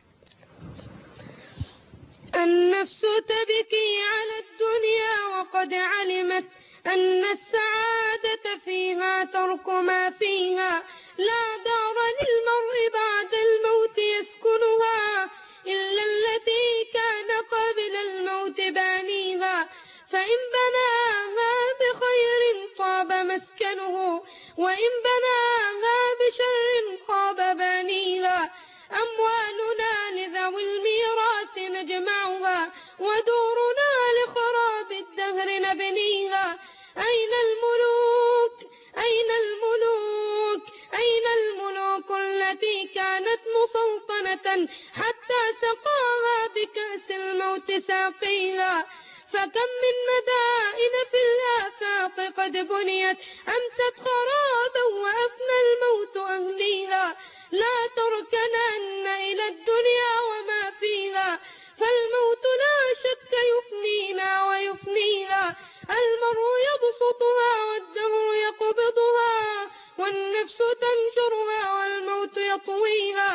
النفس تبكي على الدنيا وقد علمت أن السعادة فيها ترك ما فيها. لا دار للمرء بعد الموت يسكنها إلا التي كان قبل الموت بانيها. فإن بناها بخير طاب مسكنه، وإن بناها بشر خاب بانيها. أموالنا لذوي الميراث نجمعها، ودورنا لخراب الدهر نبنيها. أين الملوك أين الملوك أين الملوك التي كانت مسلطنة حتى سقاها بكأس الموت ساقيها. فكم من مدائن في الآفاق قد بنيت أمست خرابا وأفنى الموت أهليها. لا تركنن إلى الدنيا وما فيها، فالموت لا شك يفنينا ويفنيها. المرء يبسطها والدهر يقبضها، والنفس تنشرها والموت يطويها.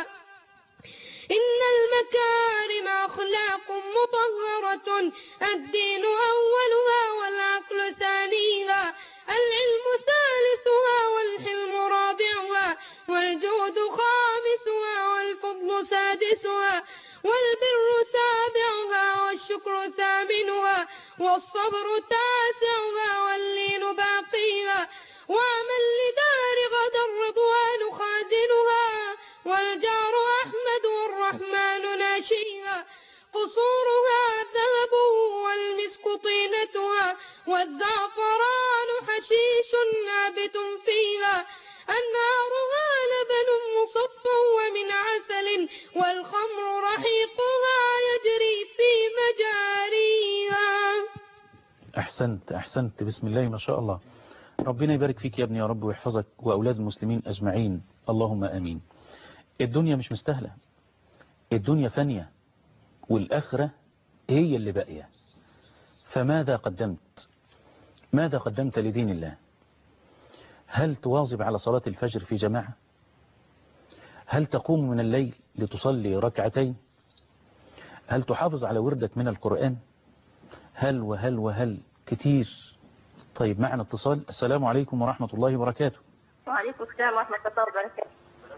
إن المكارم أخلاق مطهرة، الدين أولها والعقل ثانيها. العلم ثالثها والحلم رابعها، والجود خامسها والفضل سادسها، والبر سابعها والشكر ثامنها، والصبر تاسعها واللين باقيها. وعمل لدار غدا الرضوان خازنها، والجار أحمد والرحمن ناشيها. قصورها ذهب والمسك طينتها، والزعفران حشيش نابت فيها. أنهارها لبن مصفى ومن عسل، والخمر رحيقها يجري في مجاريها. أحسنت بسم الله ما شاء الله. ربنا يبارك فيك يا ابني يا رب، ويحفظك وأولاد المسلمين أجمعين، اللهم آمين. الدنيا مش مستاهلة، الدنيا فانية، والآخرة هي اللي باقية. فماذا قدمت؟ ماذا قدمت لدين الله؟ هل تواظب على صلاة الفجر في جماعة؟ هل تقوم من الليل لتصلي ركعتين؟ هل تحافظ على وردك من القرآن؟ هل وهل وهل كتير. طيب معنا اتصال. السلام عليكم ورحمة الله وبركاته. وعليكم السلام ورحمة الله وبركاته.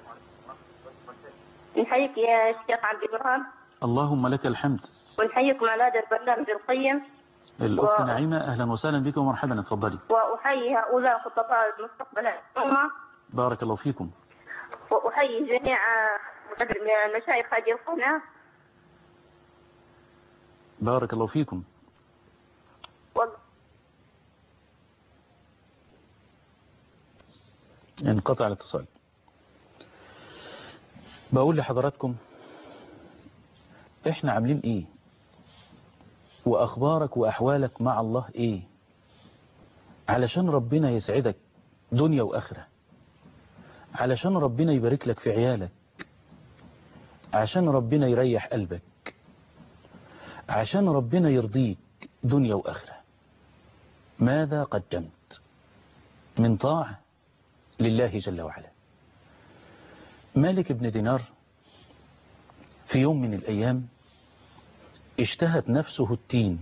نحييك يا شيخ عبد الوهاب. اللهم لك الحمد. ونحييكم على هذا البرنامج القيم. الأخت نعيمة أهلا وسهلا بكم ومرحبا، اتفضلي. وأحيي هؤلاء خطباء المستقبل الأمة. بارك الله فيكم. وأحيي جميع المشايخ هذه القناة. بارك الله فيكم. انقطع الاتصال. بقول لحضراتكم احنا عاملين ايه، واخبارك واحوالك مع الله ايه، علشان ربنا يسعدك دنيا واخرة، علشان ربنا يبارك لك في عيالك، عشان ربنا يريح قلبك، عشان ربنا يرضيك دنيا واخرة. ماذا قدمت من طاعة لله جل وعلا؟ مالك بن دينار في يوم من الأيام اشتهت نفسه التين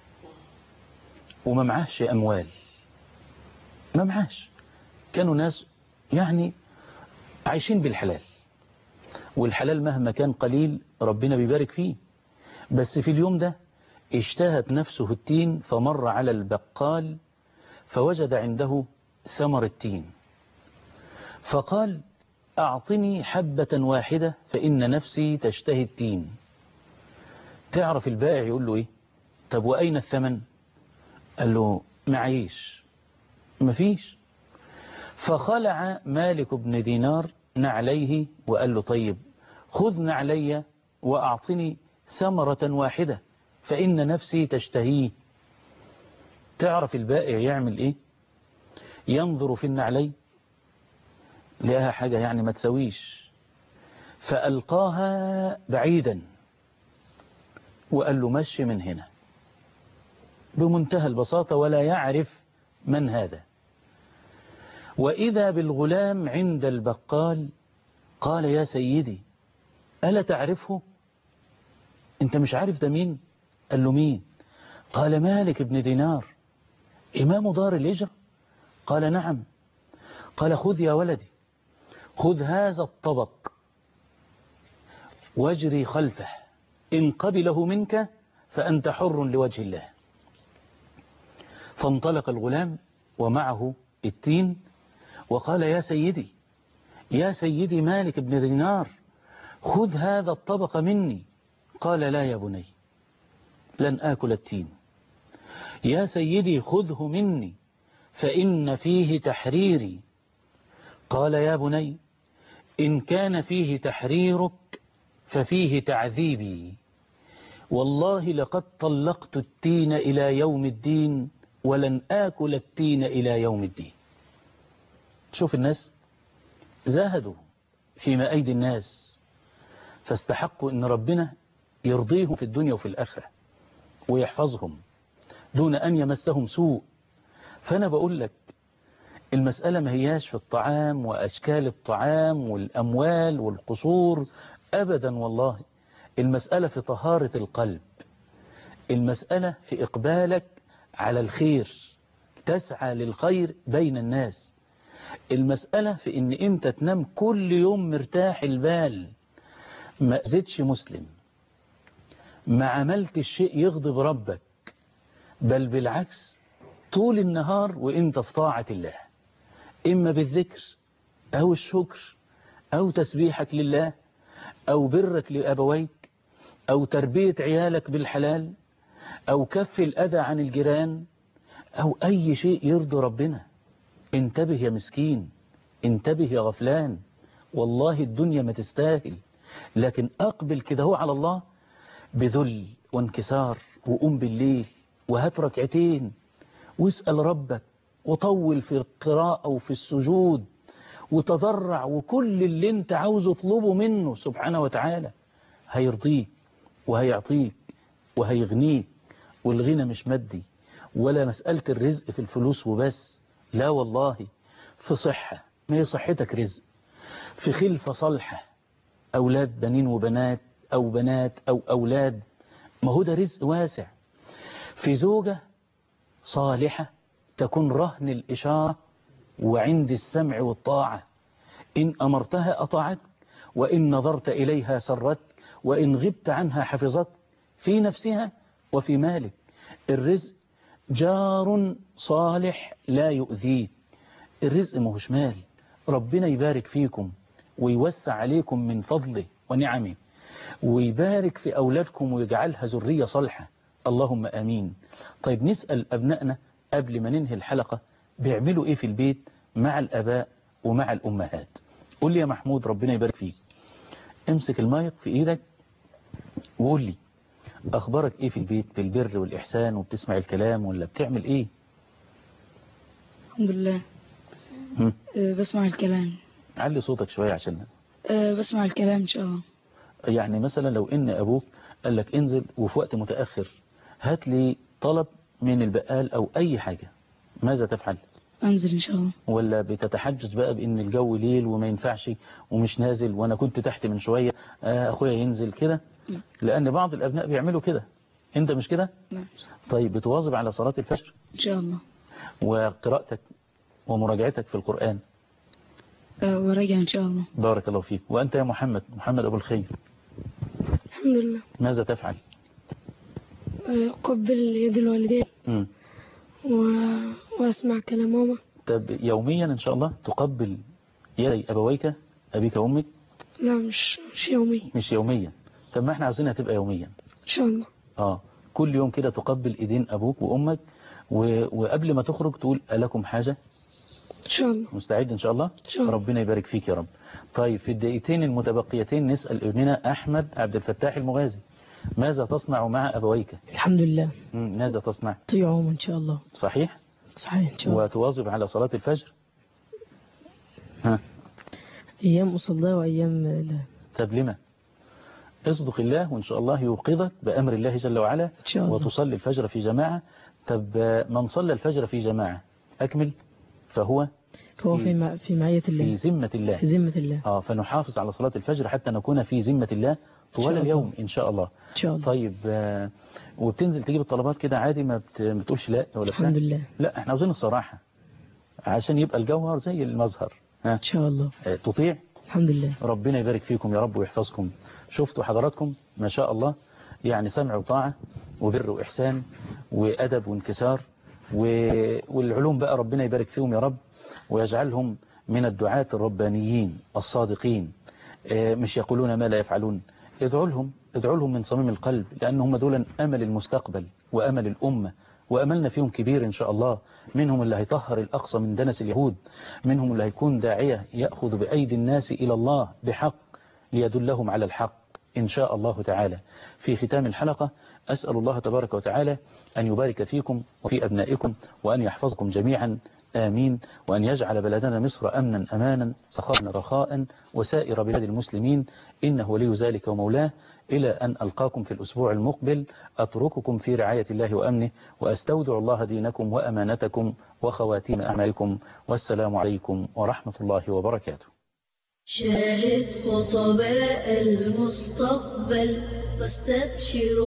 وما معاهش أموال، ما معاهش، كانوا ناس يعني عايشين بالحلال، والحلال مهما كان قليل ربنا بيبارك فيه. بس في اليوم ده اشتهت نفسه التين، فمر على البقال فوجد عنده ثمر التين، فقال أعطني حبة واحدة فإن نفسي تشتهي التين. تعرف البائع يقول له إيه؟ طب وأين الثمن؟ قال له معيش، مفيش. فخلع مالك بن دينار نعليه وقال له طيب خذ نعلي وأعطني ثمرة واحدة فإن نفسي تشتهيه. تعرف البائع يعمل إيه؟ ينظر في النعلي لها حاجة يعني ما تسويش، فألقاها بعيدا وقال له مشي من هنا، بمنتهى البساطة ولا يعرف من هذا. وإذا بالغلام عند البقال قال يا سيدي ألا تعرفه؟ أنت مش عارف ده مين؟ قال له مين؟ قال مالك بن دينار إمام دار الهجرة. قال نعم. قال خذ يا ولدي، خذ هذا الطبق واجري خلفه، إن قبله منك فأنت حر لوجه الله. فانطلق الغلام ومعه التين وقال يا سيدي، يا سيدي مالك بن دينار خذ هذا الطبق مني. قال لا يا بني لن آكل التين. يا سيدي خذه مني فإن فيه تحريري. قال يا بني إن كان فيه تحريرك ففيه تعذيبي، والله لقد طلقت التين إلى يوم الدين ولن آكل التين إلى يوم الدين. شوف الناس زاهدوا فيما أيدي الناس، فاستحقوا أن ربنا يرضيهم في الدنيا وفي الآخرة ويحفظهم دون أن يمسهم سوء. فأنا بقول لك المسألة ما هياش في الطعام وأشكال الطعام والأموال والقصور أبدا، والله المسألة في طهارة القلب، المسألة في إقبالك على الخير، تسعى للخير بين الناس. المسألة في إن أنت تنام كل يوم مرتاح البال، ما أذيتش مسلم، ما عملت الشيء يغضب ربك، بل بالعكس طول النهار وإنت في طاعة الله، إما بالذكر أو الشكر أو تسبيحك لله أو برك لأبويك أو تربية عيالك بالحلال أو كف الأذى عن الجيران أو أي شيء يرضي ربنا. انتبه يا مسكين، انتبه يا غفلان، والله الدنيا ما تستاهل، لكن أقبل كده هو على الله بذل وانكسار، وقوم بالليل وهات ركعتين واسأل ربك وطول في القراءة وفي السجود وتضرع، وكل اللي انت عاوزه اطلبه منه سبحانه وتعالى، هيرضيك وهيعطيك وهيغنيك. والغنى مش مادي ولا مسألة الرزق في الفلوس وبس، لا والله، في صحة، ما هي صحتك رزق، في خلفة صالحة، أولاد بنين وبنات أو بنات أو أولاد، ما هو ده رزق واسع، في زوجة صالحة تكون رهن الإشارة وعند السمع والطاعة، إن أمرتها أطاعتك وإن نظرت إليها سرتك وإن غبت عنها حفظتك في نفسها وفي مالك. الرزق جار صالح لا يؤذيك، الرزق ماهوش مال، ربنا يبارك فيكم ويوسع عليكم من فضله ونعمه ويبارك في أولادكم ويجعلها ذرية صالحة، اللهم آمين. طيب نسأل أبنائنا قبل ما ننهي الحلقة بيعملوا إيه في البيت مع الآباء ومع الأمهات. قول لي يا محمود ربنا يبارك فيك، امسك المايك في إيدك وقول لي أخبارك إيه في البيت بالبر والإحسان، وبتسمع الكلام ولا بتعمل إيه؟ الحمد لله. بسمع الكلام. علي صوتك شوية عشان بسمع الكلام إن شاء الله. يعني مثلا لو إن أبوك قال لك انزل وفي وقت متأخر هات لي طلب من البقال أو أي حاجة، ماذا تفعل؟ أنزل إن شاء الله. ولا بتتحجج بقى بأن الجو ليل وما ينفعش ومش نازل، وأنا كنت تحت من شوية أخويا ينزل كده؟ لا. لأن بعض الأبناء بيعملوا كده. أنت مش كده؟ لا. طيب بتواظب على صلاة الفجر إن شاء الله. وقراءتك ومراجعتك في القرآن؟ وراجع إن شاء الله. بارك الله فيك. وأنت يا محمد أبو الخير؟ الحمد لله. ماذا تفعل؟ أقبل يد الوالدين وأسمع كلام ماما. طب يوميا إن شاء الله تقبل يدي أبويك، أبيك وأمك؟ لا مش يوميا. مش يوميا. طب ما احنا عاوزينها تبقى يوميا إن شاء الله. كل يوم كده تقبل إيدين أبوك وأمك، وقبل ما تخرج تقول ألكم حاجة؟ إن شاء الله. مستعد إن شاء الله؟ إن شاء الله. ربنا يبارك فيك يا رب. طيب في الدقيقتين المتبقيتين نسأل ابننا أحمد عبد الفتاح المغازي، ماذا تصنع مع أبويك؟ الحمد لله. ماذا تصنع؟ طيعهم إن شاء الله. صحيح؟ صحيح إن شاء الله. وتواظب على صلاة الفجر؟ أيام أصلي وأيام لا. طب لما؟ اصدق الله وإن شاء الله يوقظك بأمر الله جل وعلا، إن شاء الله. وتصلي الفجر في جماعة. طب من صلى الفجر في جماعة أكمل فهو في معية الله، في ذمة الله، في ذمة الله. فنحافظ على صلاة الفجر حتى نكون في ذمة الله طوال اليوم إن شاء الله. إن شاء الله. طيب وبتنزل تجيب الطلبات كده عادي، ما بتقولش لا ولا الحمد لله. لا احنا عاوزين الصراحة عشان يبقى الجوهر زي المظهر. إن شاء الله. تطيع. الحمد لله. ربنا يبارك فيكم يا رب ويحفظكم. شفتوا حضراتكم ما شاء الله، يعني سمع وطاعة وبر وإحسان وأدب وانكسار والعلوم بقى، ربنا يبارك فيهم يا رب ويجعلهم من الدعاة الربانيين الصادقين، مش يقولون ما لا يفعلون. ادعوا لهم من صميم القلب، لأن هم دول أمل المستقبل وأمل الأمة، وأملنا فيهم كبير إن شاء الله. منهم اللي هيطهر الأقصى من دنس اليهود، منهم اللي هيكون داعية يأخذ بأيدي الناس إلى الله بحق ليدلهم على الحق إن شاء الله تعالى. في ختام الحلقة أسأل الله تبارك وتعالى أن يبارك فيكم وفي أبنائكم، وأن يحفظكم جميعا آمين، وأن يجعل بلدنا مصر أمنا أمانا سخاء رخاء وسائر بلاد المسلمين، إنه ولي ذلك ومولاه. إلى أن ألقاكم في الأسبوع المقبل أترككم في رعاية الله وأمنه، وأستودع الله دينكم وأمانتكم وخواتيم أعمالكم، والسلام عليكم ورحمة الله وبركاته. شاهد خطباء المستقبل واستبشر